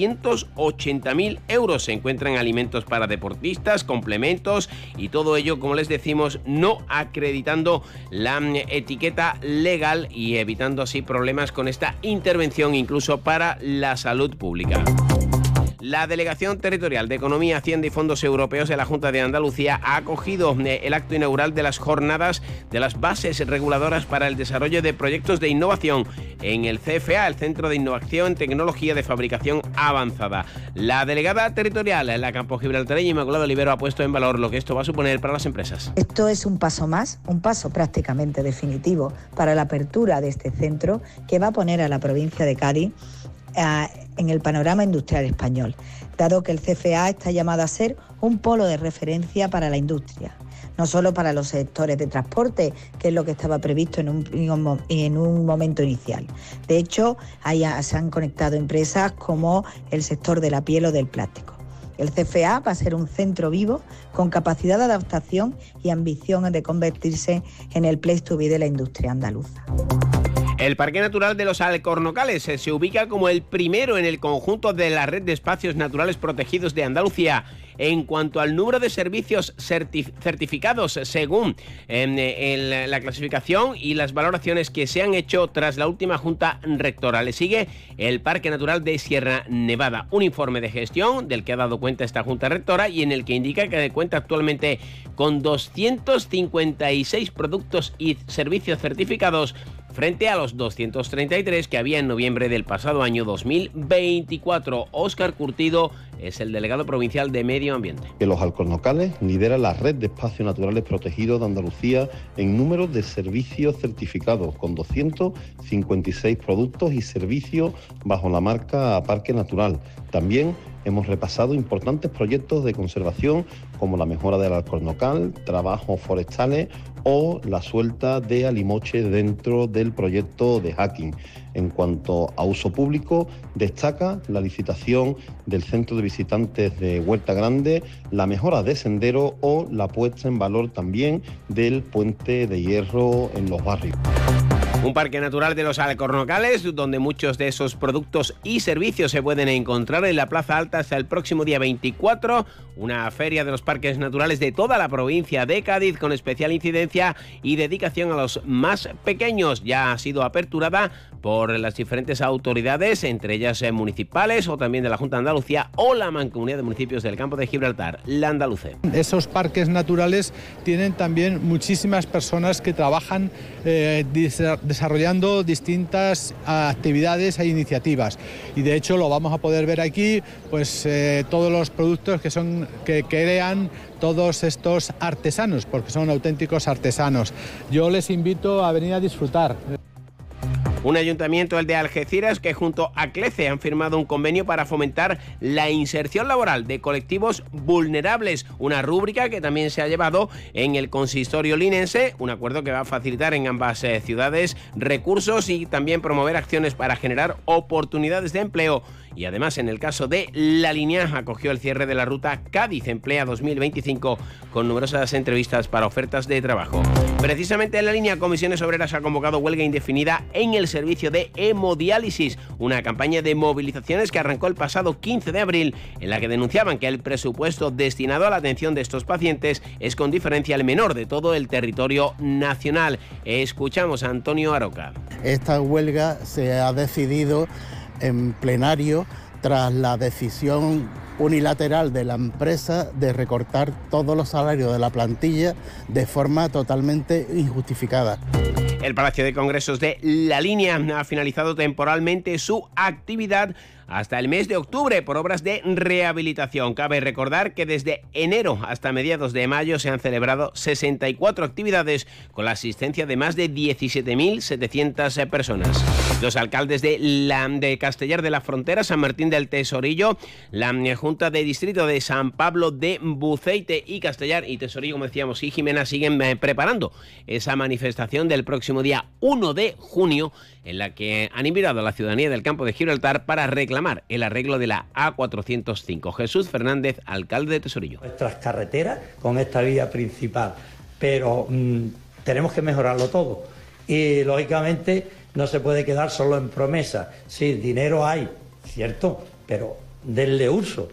280.000 euros. Se encuentran alimentos para deportistas, complementos y todo ello, como les decimos, no acreditando la etiqueta legal y evitando así problemas con esta intervención incluso para la salud pública. La Delegación Territorial de Economía, Hacienda y Fondos Europeos de la Junta de Andalucía ha acogido el acto inaugural de las jornadas de las bases reguladoras para el desarrollo de proyectos de innovación en el CFA, el Centro de Innovación Tecnología de Fabricación Avanzada. La delegada territorial en la Campo Gibraltareña, Inmaculada Olivero, ha puesto en valor lo que esto va a suponer para las empresas. Esto es un paso más, un paso prácticamente definitivo para la apertura de este centro que va a poner a la provincia de Cádiz en el panorama industrial español, dado que el CFA está llamado a ser un polo de referencia para la industria, no solo para los sectores de transporte, que es lo que estaba previsto en un momento inicial. De hecho, se han conectado empresas como el sector de la piel o del plástico. El CFA va a ser un centro vivo con capacidad de adaptación y ambición de convertirse en el place to be de la industria andaluza. El Parque Natural de los Alcornocales se ubica como el primero en el conjunto de la red de espacios naturales protegidos de Andalucía en cuanto al número de servicios certificados según la clasificación y las valoraciones que se han hecho tras la última Junta Rectora. Le sigue el Parque Natural de Sierra Nevada, un informe de gestión del que ha dado cuenta esta Junta Rectora y en el que indica que cuenta actualmente con 256 productos y servicios certificados frente a los 233 que había en noviembre del pasado año 2024. Óscar Curtido es el delegado provincial de Medio Ambiente. Que los Alcornocales lidera la red de espacios naturales protegidos de Andalucía en número de servicios certificados, con 256 productos y servicios bajo la marca Parque Natural. También hemos repasado importantes proyectos de conservación como la mejora del Alcornocal, trabajos forestales o la suelta de alimoche dentro del proyecto de Hacking. En cuanto a uso público, destaca la licitación del Centro de Visitantes de Huerta Grande, la mejora de sendero o la puesta en valor también del puente de hierro en los barrios. Un parque natural de los Alcornocales, donde muchos de esos productos y servicios se pueden encontrar en la Plaza Alta hasta el próximo día 24, una feria de los parques naturales de toda la provincia de Cádiz con especial incidencia y dedicación a los más pequeños. Ya ha sido aperturada por las diferentes autoridades, entre ellas municipales o también de la Junta de Andalucía o la Mancomunidad de Municipios del Campo de Gibraltar, la Andaluce. Esos parques naturales tienen también muchísimas personas que trabajan desarrollando distintas actividades e iniciativas y de hecho lo vamos a poder ver aquí, pues todos los productos que crean todos estos artesanos, porque son auténticos artesanos. Yo les invito a venir a disfrutar. Un ayuntamiento, el de Algeciras, que junto a CLECE han firmado un convenio para fomentar la inserción laboral de colectivos vulnerables, una rúbrica que también se ha llevado en el consistorio linense, un acuerdo que va a facilitar en ambas ciudades recursos y también promover acciones para generar oportunidades de empleo. Y además, en el caso de La Línea, acogió el cierre de la ruta Cádiz Emplea 2025 con numerosas entrevistas para ofertas de trabajo. Precisamente en La Línea, Comisiones Obreras ha convocado huelga indefinida en el servicio de hemodiálisis, una campaña de movilizaciones que arrancó el pasado 15 de abril, en la que denunciaban que el presupuesto destinado a la atención de estos pacientes es con diferencia el menor de todo el territorio nacional. Escuchamos a Antonio Aroca. Esta huelga se ha decidido en plenario tras la decisión unilateral de la empresa de recortar todos los salarios de la plantilla de forma totalmente injustificada. El Palacio de Congresos de La Línea ha finalizado temporalmente su actividad hasta el mes de octubre por obras de rehabilitación. Cabe recordar que desde enero hasta mediados de mayo se han celebrado 64 actividades con la asistencia de más de 17.700 personas. Los alcaldes de Castellar de la Frontera, San Martín del Tesorillo, la Junta de Distrito de San Pablo de Buceite y Castellar y Tesorillo, como decíamos, y Jimena siguen preparando esa manifestación del próximo día 1 de junio en la que han invitado a la ciudadanía del Campo de Gibraltar para reclamar el arreglo de la A405. Jesús Fernández, alcalde de Tesorillo. Nuestras carreteras con esta vía principal, pero tenemos que mejorarlo todo y lógicamente no se puede quedar solo en promesas. Sí, dinero hay, cierto, pero denle uso,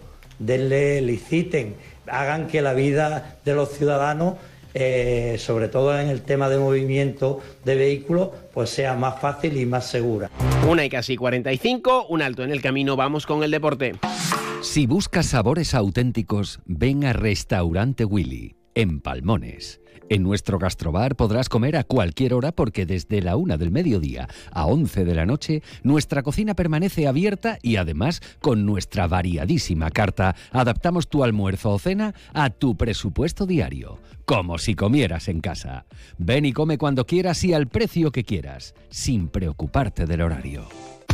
liciten, hagan que la vida de los ciudadanos, sobre todo en el tema de movimiento de vehículos, pues sea más fácil y más segura. 1:45, un alto en el camino, vamos con el deporte. Si buscas sabores auténticos, ven a Restaurante Willy, en Palmones. En nuestro gastrobar podrás comer a cualquier hora porque desde la 1 del mediodía a 11 de la noche nuestra cocina permanece abierta y además con nuestra variadísima carta adaptamos tu almuerzo o cena a tu presupuesto diario, como si comieras en casa. Ven y come cuando quieras y al precio que quieras, sin preocuparte del horario.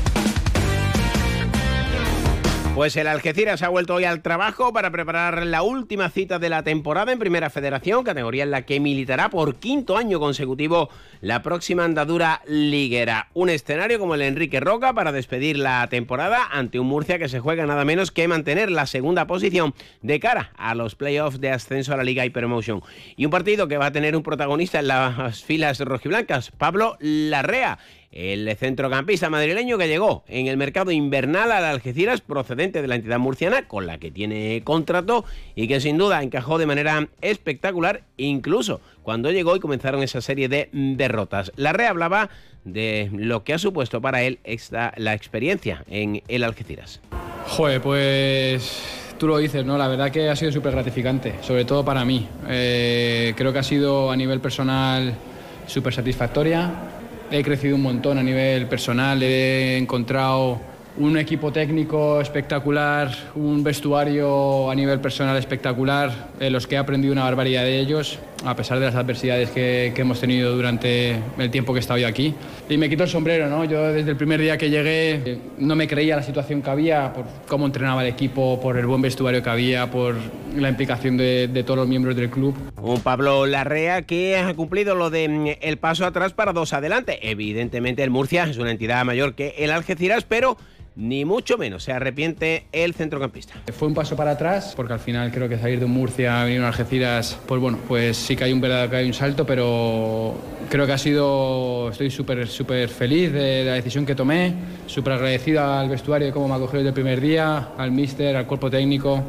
Pues el Algeciras ha vuelto hoy al trabajo para preparar la última cita de la temporada en Primera Federación, categoría en la que militará por 5º año consecutivo la próxima andadura liguera. Un escenario como el Enrique Roca para despedir la temporada ante un Murcia que se juega nada menos que mantener la segunda posición de cara a los playoffs de ascenso a la Liga Hypermotion. Y un partido que va a tener un protagonista en las filas rojiblancas, Pablo Larrea, el centrocampista madrileño que llegó en el mercado invernal al Algeciras procedente de la entidad murciana con la que tiene contrato y que sin duda encajó de manera espectacular incluso cuando llegó y comenzaron esa serie de derrotas. Larrea hablaba de lo que ha supuesto para él la experiencia en el Algeciras. Joder, pues tú lo dices, ¿no? La verdad que ha sido súper gratificante, sobre todo para mí. Creo que ha sido a nivel personal súper satisfactoria. He crecido un montón a nivel personal, he encontrado un equipo técnico espectacular, un vestuario a nivel personal espectacular, en los que he aprendido una barbaridad de ellos, a pesar de las adversidades que hemos tenido durante el tiempo que he estado yo aquí. Y me quito el sombrero, ¿no? Yo desde el primer día que llegué no me creía la situación que había, por cómo entrenaba el equipo, por el buen vestuario que había, por la implicación de todos los miembros del club. Un Pablo Larrea que ha cumplido lo de el paso atrás para 2 adelante. Evidentemente el Murcia es una entidad mayor que el Algeciras, pero ni mucho menos se arrepiente el centrocampista. Fue un paso para atrás, porque al final creo que salir de un Murcia a venir a un Algeciras, pues bueno, pues sí que hay un salto, pero creo que estoy súper feliz de la decisión que tomé, súper agradecido al vestuario de cómo me ha acogido desde el primer día, al míster, al cuerpo técnico.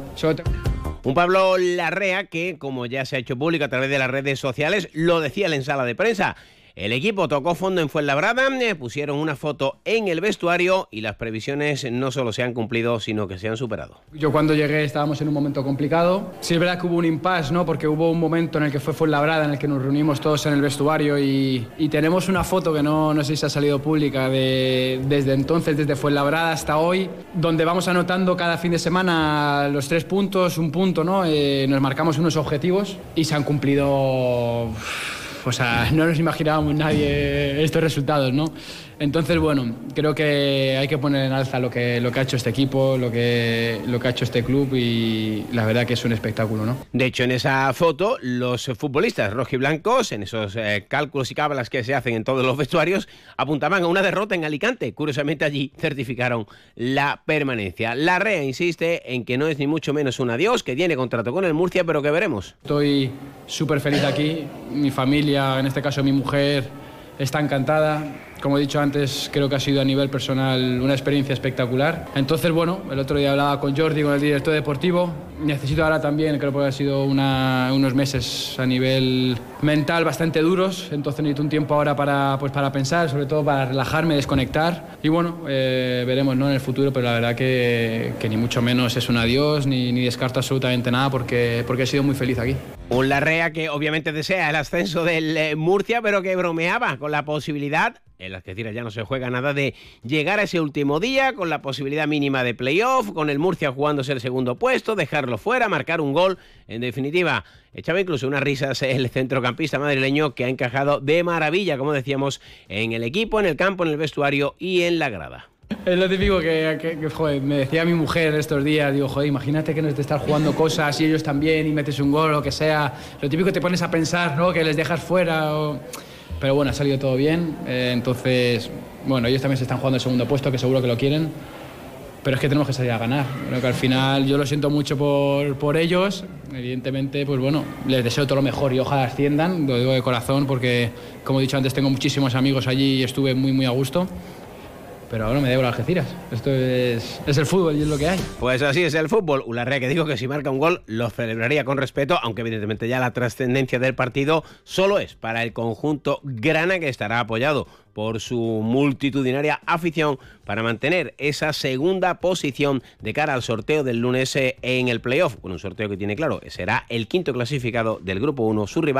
Un Pablo Larrea que, como ya se ha hecho público a través de las redes sociales, lo decía en sala de prensa. El equipo tocó fondo en Fuenlabrada, pusieron una foto en el vestuario y las previsiones no solo se han cumplido, sino que se han superado. Yo cuando llegué estábamos en un momento complicado. Sí es verdad que hubo un impasse, ¿no? Porque hubo un momento en el que fue Fuenlabrada, en el que nos reunimos todos en el vestuario y tenemos una foto que no sé si ha salido pública desde entonces, desde Fuenlabrada hasta hoy, donde vamos anotando cada fin de semana los 3 puntos, un punto, ¿no? Nos marcamos unos objetivos y se han cumplido. O sea, no nos imaginábamos nadie estos resultados, ¿no? Entonces, bueno, creo que hay que poner en alza lo que ha hecho este equipo, lo que ha hecho este club y la verdad que es un espectáculo, ¿no? De hecho, en esa foto, los futbolistas rojiblancos, en esos cálculos y cábalas que se hacen en todos los vestuarios, apuntaban a una derrota en Alicante. Curiosamente, allí certificaron la permanencia. Larrea insiste en que no es ni mucho menos un adiós, que tiene contrato con el Murcia, pero que veremos. Estoy súper feliz aquí. Mi familia, en este caso mi mujer, está encantada. Como he dicho antes, creo que ha sido a nivel personal una experiencia espectacular. Entonces, bueno, el otro día hablaba con Jordi, con el director deportivo. Necesito ahora también, creo que ha sido unos meses a nivel mental bastante duros. Entonces necesito un tiempo ahora para pensar, sobre todo para relajarme, desconectar. Y bueno, veremos, ¿no?, en el futuro, pero la verdad que ni mucho menos es un adiós, ni descarto absolutamente nada porque he sido muy feliz aquí. Un Larrea que obviamente desea el ascenso del Murcia, pero que bromeaba con la posibilidad, el Algeciras ya no se juega nada, de llegar a ese último día con la posibilidad mínima de playoff, con el Murcia jugándose el segundo puesto, dejarlo fuera, marcar un gol. En definitiva, echaba incluso unas risas el centrocampista madrileño que ha encajado de maravilla, como decíamos, en el equipo, en el campo, en el vestuario y en la grada. Es lo típico que joder, me decía mi mujer estos días, digo, joder, imagínate que nos de estar jugando cosas y ellos también y metes un gol o lo que sea. Lo típico que te pones a pensar, ¿no?, que les dejas fuera. Pero bueno, ha salido todo bien. Entonces, bueno, ellos también se están jugando el segundo puesto, que seguro que lo quieren. Pero es que tenemos que salir a ganar. Creo que al final yo lo siento mucho por ellos. Evidentemente, pues bueno, les deseo todo lo mejor y ojalá asciendan, lo digo de corazón, porque, como he dicho antes, tengo muchísimos amigos allí y estuve muy, muy a gusto. pero ahora me debo a Algeciras. Esto es el fútbol y es lo que hay. Pues así es el fútbol. Ularrea, que digo que si marca un gol lo celebraría con respeto, aunque evidentemente ya la trascendencia del partido solo es para el conjunto grana, que estará apoyado por su multitudinaria afición para mantener esa segunda posición de cara al sorteo del lunes en el playoff. Con un sorteo que tiene claro, será el quinto clasificado del grupo 1, su rival